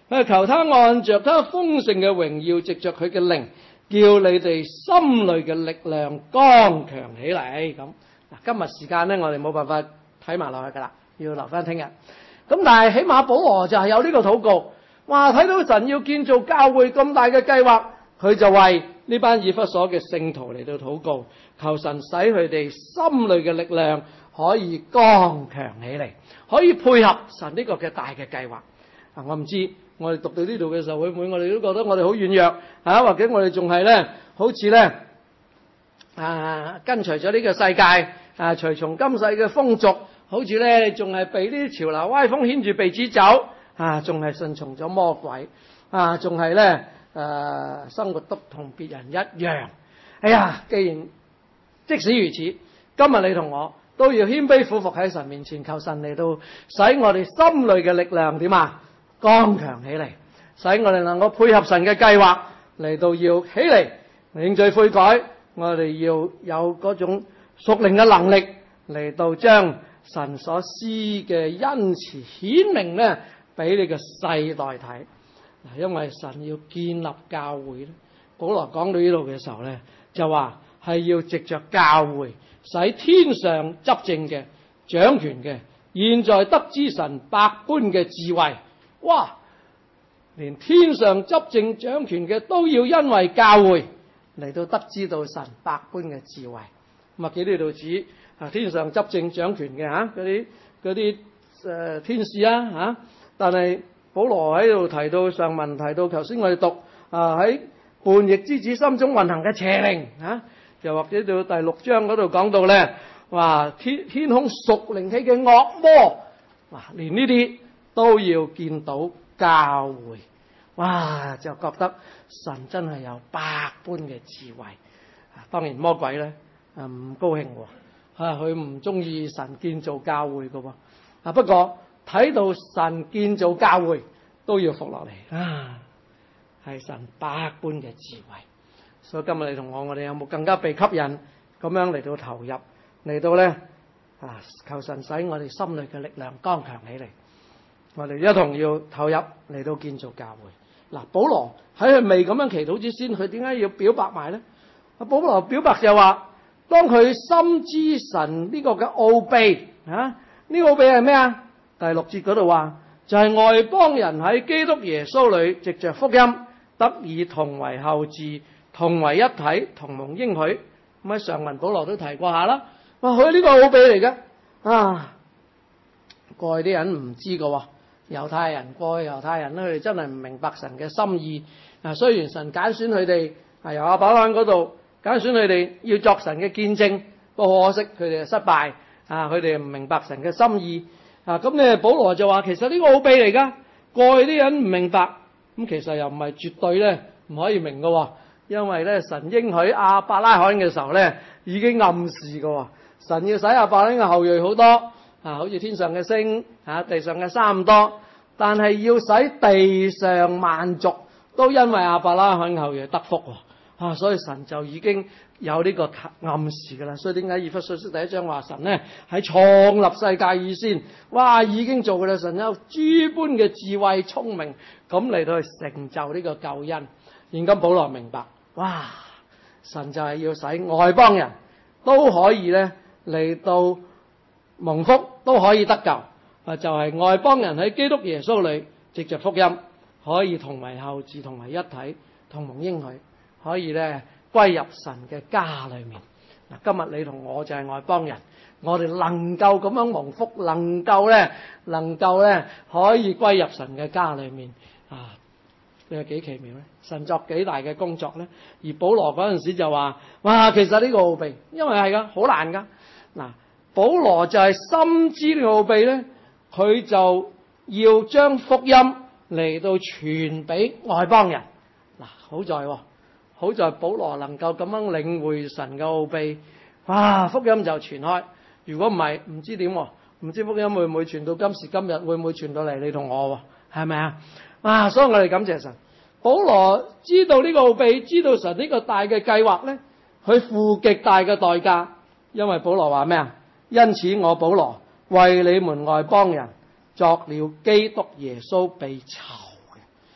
佢求他按着他豐盛嘅榮耀，藉着佢嘅靈，叫你哋心裏嘅力量剛強起嚟。咁嗱，今日時間咧，我哋冇辦法睇埋落去噶啦，要留翻聽日。咁但係起碼保羅就係有呢個禱告，哇！睇到神要建造教會咁大嘅計劃，佢就為呢班以弗所嘅聖徒嚟到禱告，求神使佢哋心裏嘅力量可以剛強起嚟，可以配合神呢個嘅大嘅計劃。啊，我唔知我哋讀到呢度嘅時候，會唔會我哋都覺得我哋好軟弱啊？或者我哋仲係咧，好似咧啊，跟隨咗呢個世界啊，隨從今世嘅風俗，好似咧仲係被呢啲潮流歪風牽住鼻子走啊，仲係順從咗魔鬼啊，仲係咧誒生活得同別人一樣。哎呀，既然即使如此，今日你同我都要謙卑俯伏喺神面前，求神嚟到使我哋心裏嘅力量點啊？剛強起嚟，使我哋能夠配合神嘅計劃嚟到要起嚟認罪悔改，我哋要有嗰種屬靈嘅能力嚟到將神所施嘅恩慈顯明咧俾你嘅世代睇。嗱，因為神要建立教會咧，保羅講到呢度嘅時候咧，就話係要藉着教會，使天上執政嘅、掌權嘅，現在得知神百般嘅智慧。哇！連天上執政掌權嘅都要因為教會嚟到得知到神百般嘅智慧。咁啊，幾呢度指啊天上執政掌權嘅嚇嗰啲嗰啲誒天使啊嚇，但係保羅喺度提到上文提到頭先我哋讀啊喺叛逆之子心中運行嘅邪靈嚇，又或者到第六章嗰度講到咧，話天天空屬靈氣嘅惡魔，哇！連呢啲都要見到教會，哇！就覺得神真係有百般嘅智慧。當然魔鬼咧啊唔高興喎，啊佢唔中意神建造教會嘅喎。啊不過睇到神建造教會都要服落嚟啊，係神百般嘅智慧。所以今日你同我，我哋有冇更加被吸引咁樣嚟到投入嚟到咧啊？求神使我哋心裏嘅力量剛強起嚟。我哋一同要投入嚟到建造教會。嗱，保羅喺佢未咁樣祈禱之先，佢點解要表白埋咧？阿保羅表白就話，當佢深知神呢個嘅奧秘啊，呢個奧秘係咩啊？第六節嗰度話，就係、是、外邦人喺基督耶穌裏藉着福音得以同為後嗣，同為一體，同蒙應許。咁喺上文保羅都提過下啦。哇，佢呢個奧秘嚟嘅啊！過去啲人唔知㗎喎。猶太人過去猶太人咧，佢哋真係唔明白神嘅心意。啊，雖然神揀選佢哋，係由亞伯拉罕嗰度揀選佢哋要作神嘅見證，不過可惜佢哋係失敗。啊，佢哋唔明白神嘅心意。啊，咁咧保羅就話其實呢個奧秘嚟㗎。過去啲人唔明白，咁其實又唔係絕對咧唔可以明㗎喎。因為咧神應許亞伯拉罕嘅時候咧已經暗示㗎喎，神要使亞伯拉罕嘅後裔好多。啊，好似天上嘅星，啊，地上嘅沙咁多，但係要使地上萬族都因為亞伯拉罕後裔得福喎，啊，所以神就已經有呢個暗示㗎啦。所以點解以弗所書第一章話神咧喺創立世界以先，哇，已經做㗎啦，神有諸般嘅智慧聰明，咁嚟到去成就呢個救恩。現今保羅明白，哇，神就係要使外邦人都可以咧嚟到蒙福，都可以得救。啊，就係、是、外邦人喺基督耶穌裏藉着福音可以同為後嗣，同為一體，同蒙應許，可以咧歸入神嘅家裏面。嗱，今日你同我就係外邦人，我哋能夠咁樣蒙福，能夠咧能夠咧可以歸入神嘅家裏面啊！你有幾奇妙咧？神作幾大嘅工作咧？而保羅嗰陣時就話：哇，其實呢個奧秘，因為係噶好難噶。嗱，保羅就係深知呢個奧秘咧，佢就要將福音嚟到傳俾外邦人。嗱，好在、哦，好在保羅能夠咁樣領會神嘅奧秘，哇！福音就傳開。如果唔係，唔知點，唔知福音會唔會傳到今時今日，會唔會傳到嚟你同我？係咪啊？啊！所以我哋感謝神。保羅知道呢個奧秘，知道神呢個大嘅計劃咧，佢付極大嘅代價。因為保羅話咩啊？因此我保羅為你們外邦人作了基督耶穌被囚嘅。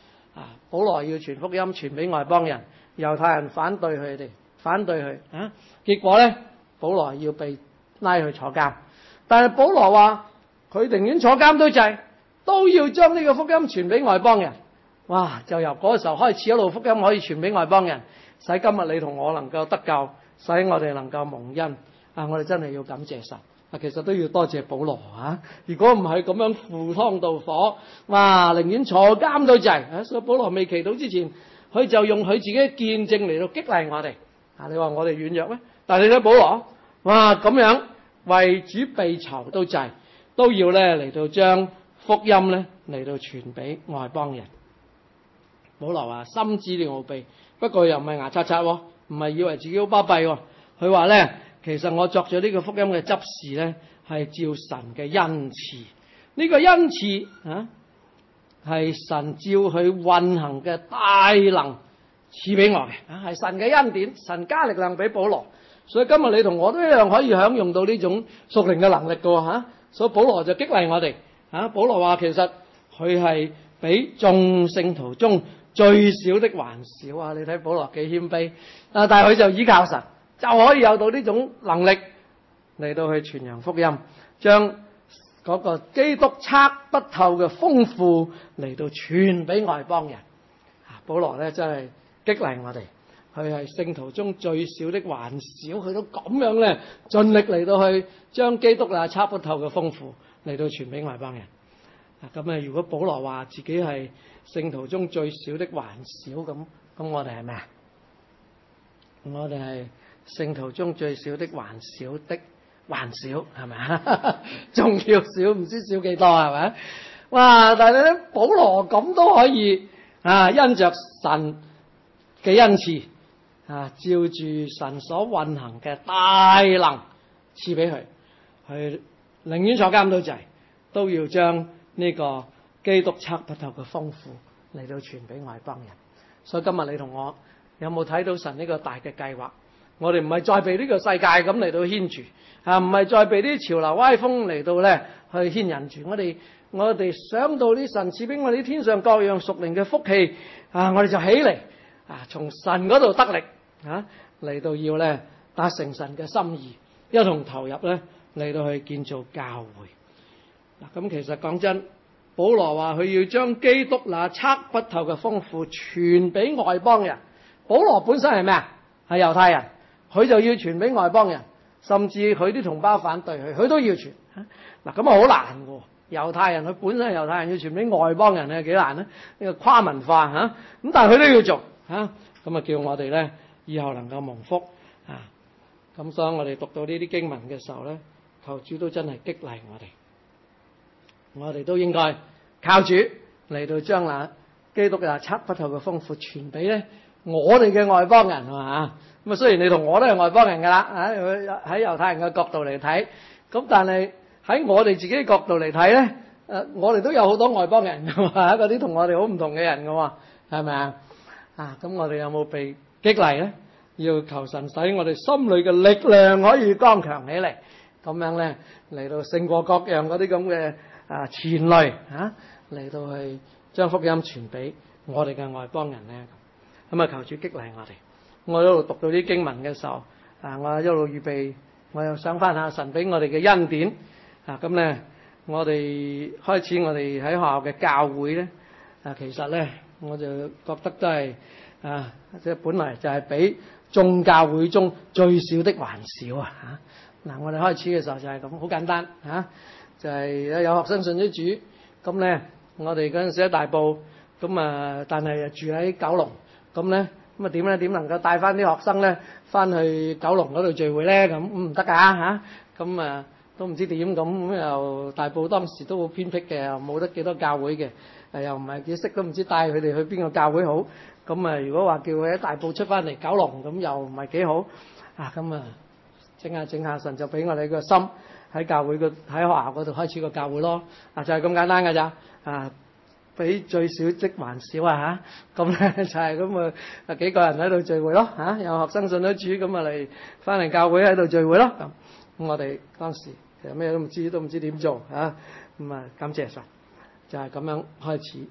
保羅要傳福音傳俾外邦人，猶太人反對佢哋，反對佢啊，結果咧保羅要被拉去坐監。但係保羅話佢寧願坐監都制，都要將呢個福音傳俾外邦人。哇！就由嗰個時候開始，一路福音可以傳俾外邦人，使今日你同我能夠得救，使我哋能夠蒙恩啊！我哋真係要感謝神啊！其實都要多謝保羅啊！如果唔係咁樣赴湯蹈火，哇！寧願坐監都制啊！所以保羅未祈禱之前，佢就用佢自己嘅見證嚟到激勵我哋啊！你話我哋軟弱咩？但係你睇保羅，哇！咁樣為主被囚都制，都要咧嚟到將福音咧嚟到傳俾外邦人。保羅話深知呢奧秘，不過又唔係牙刷刷，唔係以為自己好巴閉。佢話咧，其實我作咗呢個福音嘅執事咧，係照神嘅恩賜。呢、這個恩賜啊，係神照佢運行嘅大能賜俾我嘅，啊係神嘅恩典，神加力量俾保羅。所以今日你同我都一樣可以享用到呢種屬靈嘅能力嘅吓、啊。所以保羅就激勵我哋。啊，保羅話其實佢係比眾聖徒中最小的還少啊！你睇保羅幾謙卑啊，但係佢就依靠神，就可以有到呢種能力嚟到去傳揚福音，將嗰個基督測不透嘅豐富嚟到傳俾外邦人。啊，保羅咧真係激勵我哋，佢係聖徒中最小的還少，佢都咁樣咧盡力嚟到去將基督啊測不透嘅豐富嚟到傳俾外邦人。咁啊！如果保羅話自己係聖徒中最小的還少，咁咁我哋係咩啊？我哋係聖徒中最小的還少的還少，係咪啊？仲要少，唔知少幾多係咪？哇！但係咧，保羅咁都可以啊，因着神嘅恩賜啊，照住神所運行嘅大能賜俾佢，佢寧願坐監都制，都要將呢個基督測不透嘅豐富嚟到傳俾外邦人。所以今日你同我有冇睇到神呢個大嘅計劃？我哋唔係再被呢個世界咁嚟到牽住啊，唔係再被啲潮流歪風嚟到咧去牽引住。我哋我哋想到啲神賜俾我哋天上各樣屬靈嘅福氣啊，我哋就起嚟啊，從神嗰度得力啊，嚟到要咧達成神嘅心意，一同投入咧嚟到去建造教會。嗱，咁其實講真，保羅話佢要將基督那測不透嘅豐富傳俾外邦人。保羅本身係咩啊？係猶太人，佢就要傳俾外邦人，甚至佢啲同胞反對佢，佢都要傳。嗱，咁啊好難嘅。猶太人佢本身係猶太人，要傳俾外邦人咧幾難咧？呢個跨文化吓，咁但係佢都要做吓，咁啊叫我哋咧以後能夠蒙福啊。咁所以我哋讀到呢啲經文嘅時候咧，求主都真係激勵我哋。我哋都應該靠主嚟到將那基督嘅測不透嘅豐富傳俾咧我哋嘅外邦人，係嘛？咁啊，雖然你同我都係外邦人噶啦，喺猶太人嘅角度嚟睇，咁但係喺我哋自己嘅角度嚟睇咧，誒，我哋都有好多外邦人噶嘛，嗰啲同我哋好唔同嘅人噶嘛，係咪啊？啊，咁我哋有冇被激勵咧？要求神使我哋心裏嘅力量可以剛強起嚟，咁樣咧嚟到勝過各樣嗰啲咁嘅。啊，前類啊嚟到去將福音傳俾我哋嘅外邦人咧，咁啊求主激勵我哋。我一路讀到啲經文嘅時候，啊我一路預備，我又想翻下神俾我哋嘅恩典啊。咁咧，我哋開始我哋喺學校嘅教會咧，啊其實咧我就覺得都係啊，即係本來就係比眾教會中最少的還少啊。嚇嗱，我哋開始嘅時候就係咁，好簡單嚇。就係有學生信咗主，咁咧我哋嗰陣時喺大埔，咁啊但係住喺九龍，咁咧咁啊點咧點能夠帶翻啲學生咧翻去九龍嗰度聚會咧？咁唔得㗎嚇，咁啊都唔知點咁，咁又大埔當時都好偏僻嘅，又冇得幾多教會嘅，誒又唔係幾識，都唔知帶佢哋去邊個教會好。咁啊如果話叫佢喺大埔出翻嚟九龍，咁又唔係幾好啊。咁啊整下整下，神就俾我哋個心。喺教會個喺學校嗰度開始個教會咯，啊就係、是、咁簡單㗎咋，啊比最少即還少啊嚇，咁咧就係咁啊幾個人喺度聚會咯嚇、啊，有學生信咗主咁啊嚟翻嚟教會喺度聚會咯，咁、啊、咁我哋當時其實咩都唔知，都唔知點做嚇，咁啊感謝神，就係、是、咁樣開始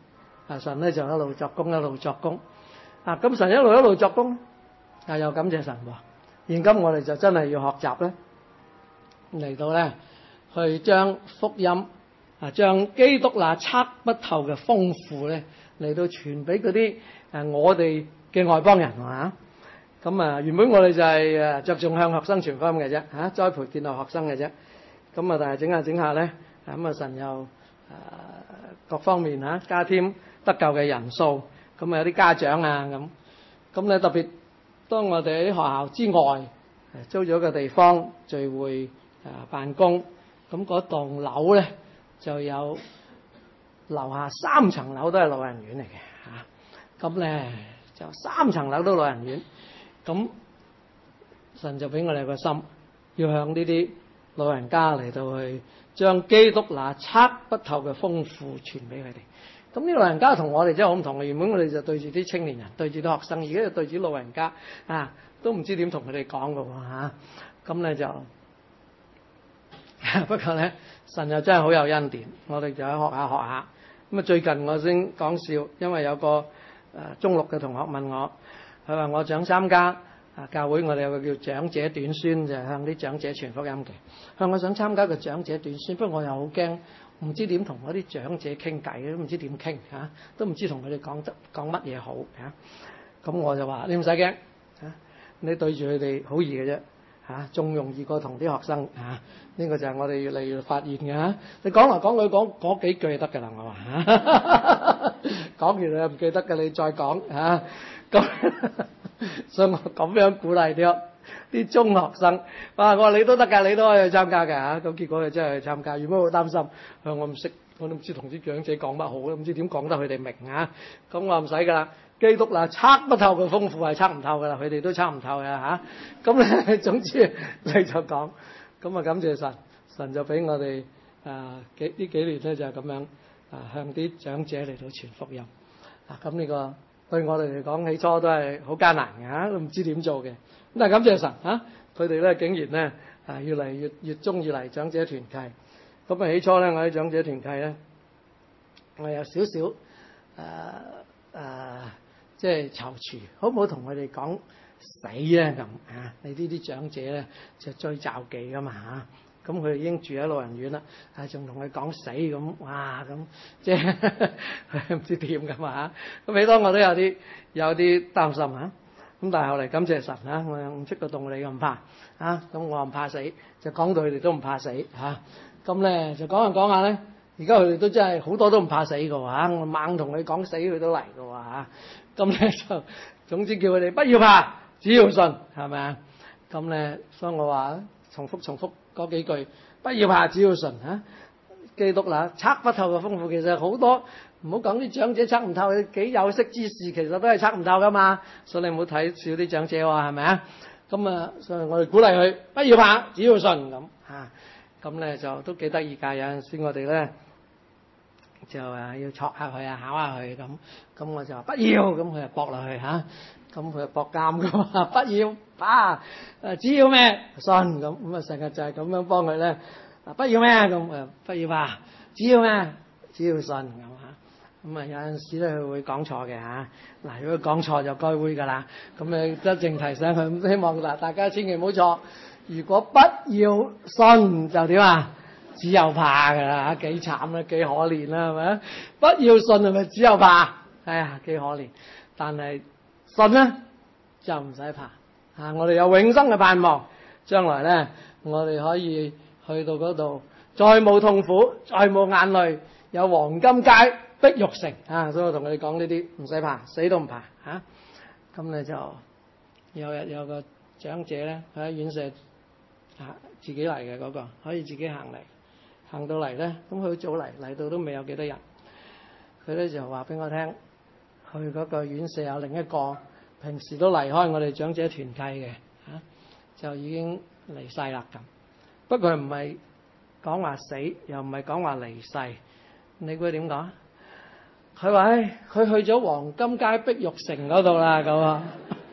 啊神咧就一路作工一路作工，啊咁神一路一路作工，啊又感謝神喎。現今我哋就真係要學習咧，嚟到咧去將福音啊，將基督那測不透嘅豐富咧嚟到傳俾嗰啲誒我哋嘅外邦人啊。咁啊原本我哋就係誒着重向學生傳福音嘅啫嚇，栽培建立學生嘅啫。咁啊但係整下整下咧，咁啊神又誒各方面嚇加添得救嘅人數，咁啊有啲家長啊咁，咁咧特別當我哋喺學校之外租咗個地方聚會啊辦公，咁嗰棟樓咧就有樓下三層樓都係老人院嚟嘅嚇，咁咧就三層樓都老人院，咁神就俾我哋個心，要向呢啲老人家嚟到去將基督那測不透嘅豐富傳俾佢哋。咁呢老人家同我哋真係好唔同嘅，原本我哋就對住啲青年人，對住啲學生，而家就對住老人家啊，都唔知點同佢哋講㗎喎嚇。咁咧就不過咧，神又真係好有恩典，我哋就喺學下學下。咁啊最近我先講笑，因為有個誒中六嘅同學問我，佢話我想參加啊教會，我哋有個叫長者短宣，就係向啲長者傳福音嘅。佢話我想參加個長者短宣，不過我又好驚。唔知點同嗰啲長者傾偈，都唔知點傾嚇，都唔知同佢哋講得講乜嘢好嚇。咁我就話：你唔使驚嚇，你對住佢哋好易嘅啫嚇，仲容易過同啲學生嚇。呢個就係我哋越嚟越發現嘅嚇。你講來講去講嗰幾句就得㗎啦，我話嚇。講完你又唔記得嘅，你再講嚇。咁所以我咁樣鼓勵啲啲中學生，哇！我話你都得㗎，你都可以去參加㗎嚇。咁結果佢真係去參加，原本好擔心，佢話我唔識，我都唔知同啲長者講乜好，唔知點講得佢哋明嚇。咁我話唔使㗎啦，基督嗱測不透嘅豐富係測唔透㗎啦，佢哋都測唔透嘅嚇。咁咧總之你就講，咁啊感謝神，神就俾我哋啊幾呢幾年咧就係咁樣啊向啲長者嚟到傳福音。啊咁呢個對我哋嚟講起初都係好艱難嘅嚇，都唔知點做嘅。咁但係感謝神嚇，佢哋咧竟然咧啊越嚟越越中意嚟長者團契。咁啊起初咧我喺長者團契咧，我有少少誒誒即係躊躇，好唔好同佢哋講死咧咁啊？你呢啲長者咧就最罩忌噶嘛嚇，咁佢哋已經住喺老人院啦，啊仲同佢講死咁，哇咁即係唔知點噶嘛嚇。咁起初我都有啲有啲擔心嚇。咁但係後嚟感謝神啊，我唔出個動力咁唔怕啊，咁我唔怕死，就講到佢哋都唔怕死嚇。咁咧就講下講下咧，而家佢哋都真係好多都唔怕死㗎喎，我猛同佢講死佢都嚟㗎喎嚇。咁咧就總之叫佢哋不要怕，只要信，係咪啊？咁咧所以我話重複重複嗰幾句，不要怕，只要信嚇。基督嗱測不透嘅豐富，其實好多。唔好講啲長者測唔透，幾有識之士其實都係測唔透噶嘛，所以你唔好睇少啲長者喎，係咪啊？咁啊，所以我哋鼓勵佢不要怕，只要信咁嚇。咁咧就都幾得意㗎，有陣時我哋咧就誒要戳下佢啊，考下佢咁。咁我就話不要，咁佢就駁落去嚇，咁佢就駁監㗎嘛，不要怕，誒只要咩信咁，咁啊成日就係咁樣幫佢咧，啊不要咩咁誒不要怕，只要咩只要信咁嚇。咁啊有陣時咧佢會講錯嘅嚇，嗱如果講錯就該會㗎啦。咁你一正提醒佢，希望嗱大家千祈唔好錯。如果不要信就點啊？只有怕㗎啦，幾慘啦，幾可憐啦，係咪？不要信係咪只有怕？哎呀幾可憐。但係信咧就唔使怕嚇，我哋有永生嘅盼望，將來咧我哋可以去到嗰度，再冇痛苦，再冇眼淚，有黃金街。碧玉城啊，所以我同佢哋講呢啲唔使怕，死都唔怕嚇。咁、啊、咧就有日有個長者咧，佢喺院舍啊自己嚟嘅嗰個，可以自己行嚟，行到嚟咧，咁佢好早嚟，嚟到都未有幾多人。佢咧就話俾我聽，去嗰個院舍有另一個平時都離開我哋長者團契嘅嚇，就已經離世啦咁。不過唔係講話死，又唔係講話離世，你估點講？佢話：唉，佢去咗黃金街碧玉城嗰度啦，咁啊，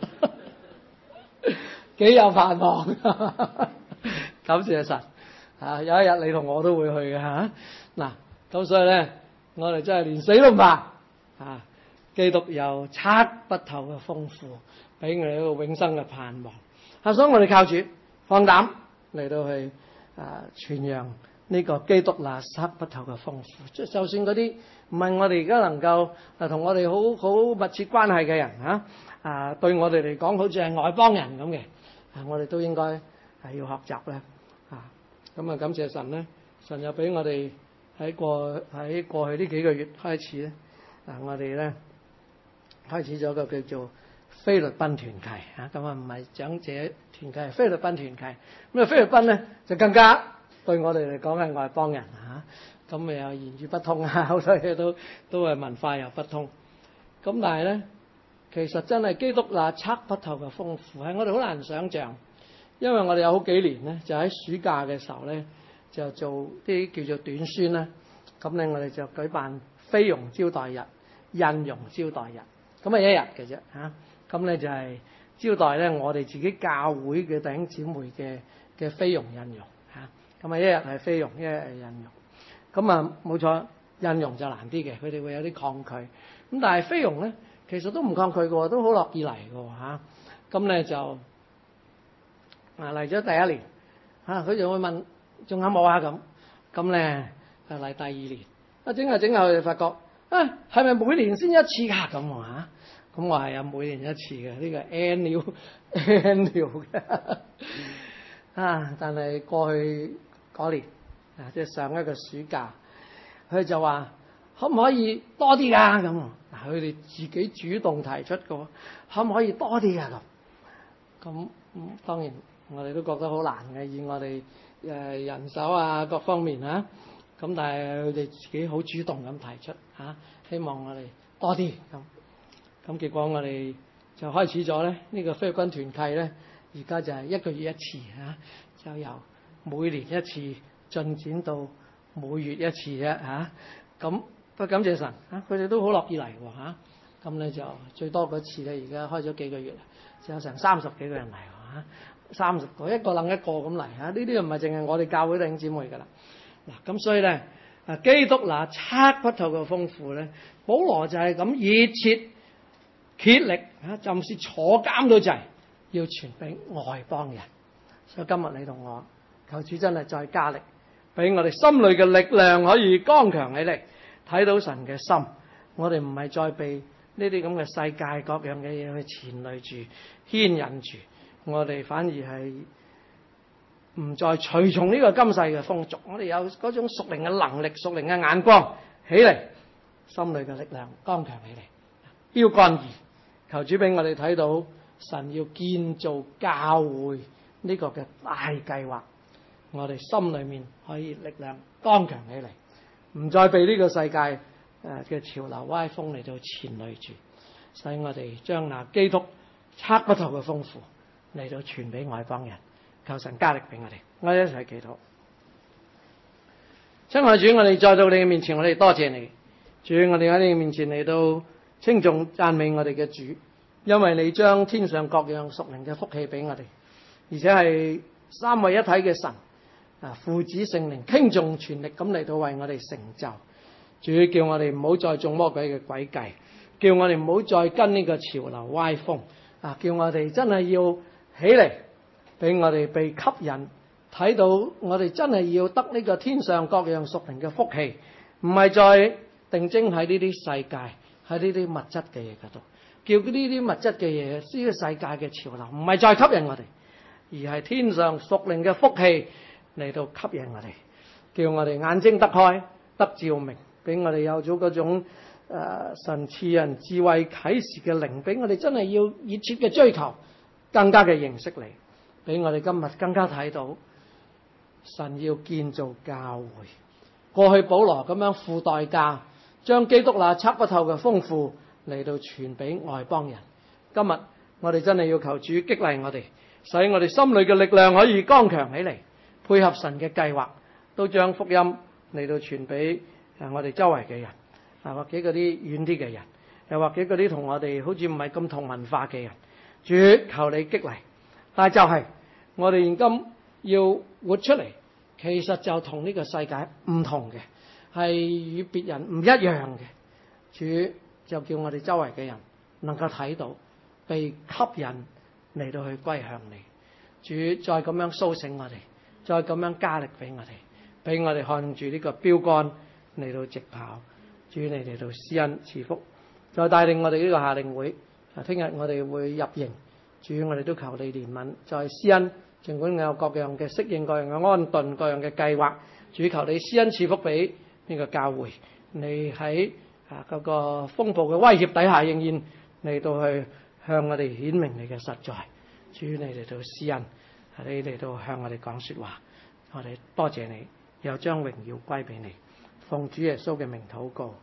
幾有盼望。感謝神啊！有一日你同我都會去嘅嚇。嗱、啊，咁所以咧，我哋真係連死都唔怕啊，基督有測不透嘅豐富，俾我哋一個永生嘅盼望。啊，所以我哋靠主放膽嚟到去啊傳揚呢個基督那測不透嘅豐富。即就算嗰啲唔係我哋而家能夠啊同我哋好好密切關係嘅人嚇啊，對我哋嚟講好似係外邦人咁嘅，啊，我哋都應該係要學習咧啊。咁啊，感謝神咧，神又俾我哋喺過喺過去呢幾個月開始咧，啊，我哋咧開始咗個叫做菲律賓團契嚇，咁啊唔係長者團契，係菲律賓團契。咁啊菲律賓咧就更加對我哋嚟講係外邦人嚇，咁咪有言語不通啊，好多嘢都都係文化又不通。咁但係咧，其實真係基督那測不透嘅豐富，係我哋好難想像。因為我哋有好幾年咧，就喺暑假嘅時候咧，就做啲叫做短宣啦。咁咧，我哋就舉辦菲傭招待日、印傭招待日，咁啊一日嘅啫嚇。咁咧就係招待咧我哋自己教會嘅弟兄姊妹嘅嘅菲傭印傭嚇。咁啊一日係菲傭，一日係印傭。咁啊冇錯，印傭就難啲嘅，佢哋會有啲抗拒。咁但係菲傭咧，其實都唔抗拒嘅喎，都好樂意嚟嘅喎嚇。咁咧就啊嚟咗第一年，嚇佢就會問仲有冇啊咁，咁咧就嚟第二年，啊整下整下佢哋發覺啊係咪每年先一次㗎咁嚇？咁我係有每年一次嘅，呢個 annual annual 嘅啊，但係過去嗰年啊，即係上一個暑假，佢就話可唔可以多啲㗎咁？嗱，佢哋自己主動提出嘅，可唔可以多啲㗎咁？咁咁當然。我哋都覺得好難嘅，以我哋誒人手啊各方面啊，咁但係佢哋自己好主動咁提出嚇、啊，希望我哋多啲咁。咁結果我哋就開始咗咧，呢、這個菲律賓團契咧，而家就係一個月一次嚇、啊，就由每年一次進展到每月一次啫嚇。咁、啊、不過感謝神嚇，佢、啊、哋都好樂意嚟喎嚇。咁、啊、咧就最多嗰次咧，而家開咗幾個月啦，就有成三十幾個人嚟喎嚇。三十個一個楞一個咁嚟嚇，呢啲又唔係淨係我哋教會弟兄姊妹㗎啦。嗱咁所以咧，啊基督那測不透嘅豐富咧，保羅就係咁熱切竭力嚇，甚至坐監都滯，要傳俾外邦人。所以今日你同我求主真係再加力，俾我哋心裏嘅力量可以剛強起嚟，睇到神嘅心。我哋唔係再被呢啲咁嘅世界各樣嘅嘢去纏累住、牽引住。我哋反而係唔再隨從呢個今世嘅風俗，我哋有嗰種屬靈嘅能力、屬靈嘅眼光起嚟，心裏嘅力量剛強起嚟，標竿義。求主俾我哋睇到神要建造教會呢個嘅大計劃，我哋心裏面可以力量剛強起嚟，唔再被呢個世界誒嘅潮流歪風嚟到纏累住，使我哋將那基督測不透嘅豐富嚟到傳俾外邦人，求神加力俾我哋，我哋一齊祈禱。親愛主，我哋再到你嘅面前，我哋多謝你，主，我哋喺你嘅面前嚟到稱頌讚美我哋嘅主，因為你將天上各樣屬靈嘅福氣俾我哋，而且係三位一體嘅神啊，父子聖靈傾盡全力咁嚟到為我哋成就。主，叫我哋唔好再中魔鬼嘅詭計，叫我哋唔好再跟呢個潮流歪風啊，叫我哋真係要起嚟，俾我哋被吸引，睇到我哋真係要得呢個天上各樣屬靈嘅福氣，唔係再定睛喺呢啲世界，喺呢啲物質嘅嘢嗰度，叫呢啲物質嘅嘢，呢個世界嘅潮流，唔係再吸引我哋，而係天上屬靈嘅福氣嚟到吸引我哋，叫我哋眼睛得開，得照明，俾我哋有咗嗰種誒、呃、神賜人智慧啟示嘅靈，俾我哋真係要熱切嘅追求。更加嘅認識你，俾我哋今日更加睇到神要建造教會。過去保羅咁樣付代價，將基督那測不透嘅豐富嚟到傳俾外邦人。今日我哋真係要求主激勵我哋，使我哋心裏嘅力量可以剛強起嚟，配合神嘅計劃，都將福音嚟到傳俾誒我哋周圍嘅人，啊或者嗰啲遠啲嘅人，又或者嗰啲同我哋好似唔係咁同文化嘅人。主求你激勵，但係就係我哋現今要活出嚟，其實就同呢個世界唔同嘅，係與別人唔一樣嘅。主就叫我哋周圍嘅人能夠睇到，被吸引嚟到去歸向你。主再咁樣甦醒我哋，再咁樣加力俾我哋，俾我哋看住呢個標杆嚟到直跑。主你嚟到施恩賜福，再帶領我哋呢個夏令會。啊，聽日我哋會入營，主我哋都求你憐憫，再施恩。儘管有各樣嘅適應、各樣嘅安頓、各樣嘅計劃，主求你施恩賜福俾呢個教會。你喺啊嗰個風暴嘅威脅底下，仍然嚟到去向我哋顯明你嘅實在。主你嚟到施恩，你嚟到向我哋講説話，我哋多謝你，又將榮耀歸俾你。奉主耶穌嘅名禱告。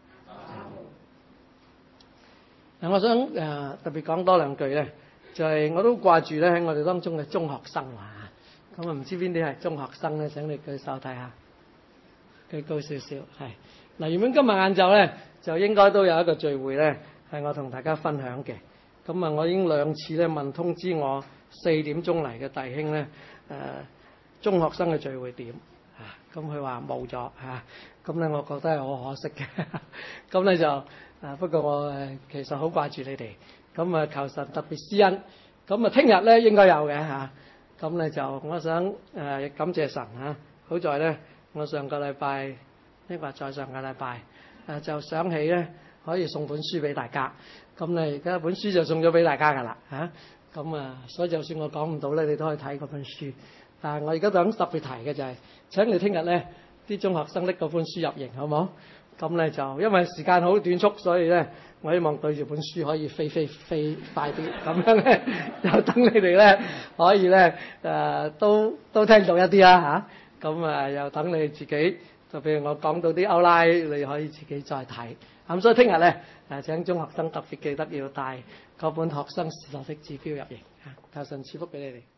嗱，我想誒、呃、特別講多兩句咧。就係我都掛住咧喺我哋當中嘅中學生啊，咁啊唔知邊啲係中學生咧？請你舉手睇下，舉高少少係。嗱，原本今日晏晝咧就應該都有一個聚會咧，係我同大家分享嘅。咁啊，我已經兩次咧問通知我四點鐘嚟嘅弟兄咧，誒、呃、中學生嘅聚會點啊？咁佢話冇咗嚇，咁、啊、咧我覺得係好可惜嘅。咁咧就啊，不過我誒其實好掛住你哋。咁啊，求神特別施恩。咁啊，聽日咧應該有嘅嚇。咁咧就我想誒、呃、感謝神嚇。好在咧，我上個禮拜，抑或再上個禮拜誒、呃、就想起咧可以送本書俾大家。咁咧而家本書就送咗俾大家㗎啦嚇。咁啊，所以就算我講唔到咧，你都可以睇嗰本書。但係我而家想特別提嘅就係、是，請你聽日咧啲中學生拎嗰本書入營，好唔好？咁咧就因為時間好短促，所以咧我希望對住本書可以飛飛飛快啲，咁樣咧就等你哋咧可以咧誒、呃、都都聽到一啲啦嚇。咁啊又等你自己，就譬如我講到啲歐拉，你可以自己再睇。咁所以聽日咧誒請中學生特別記得要帶嗰本學生時代的指標入營嚇，求神賜福俾你哋。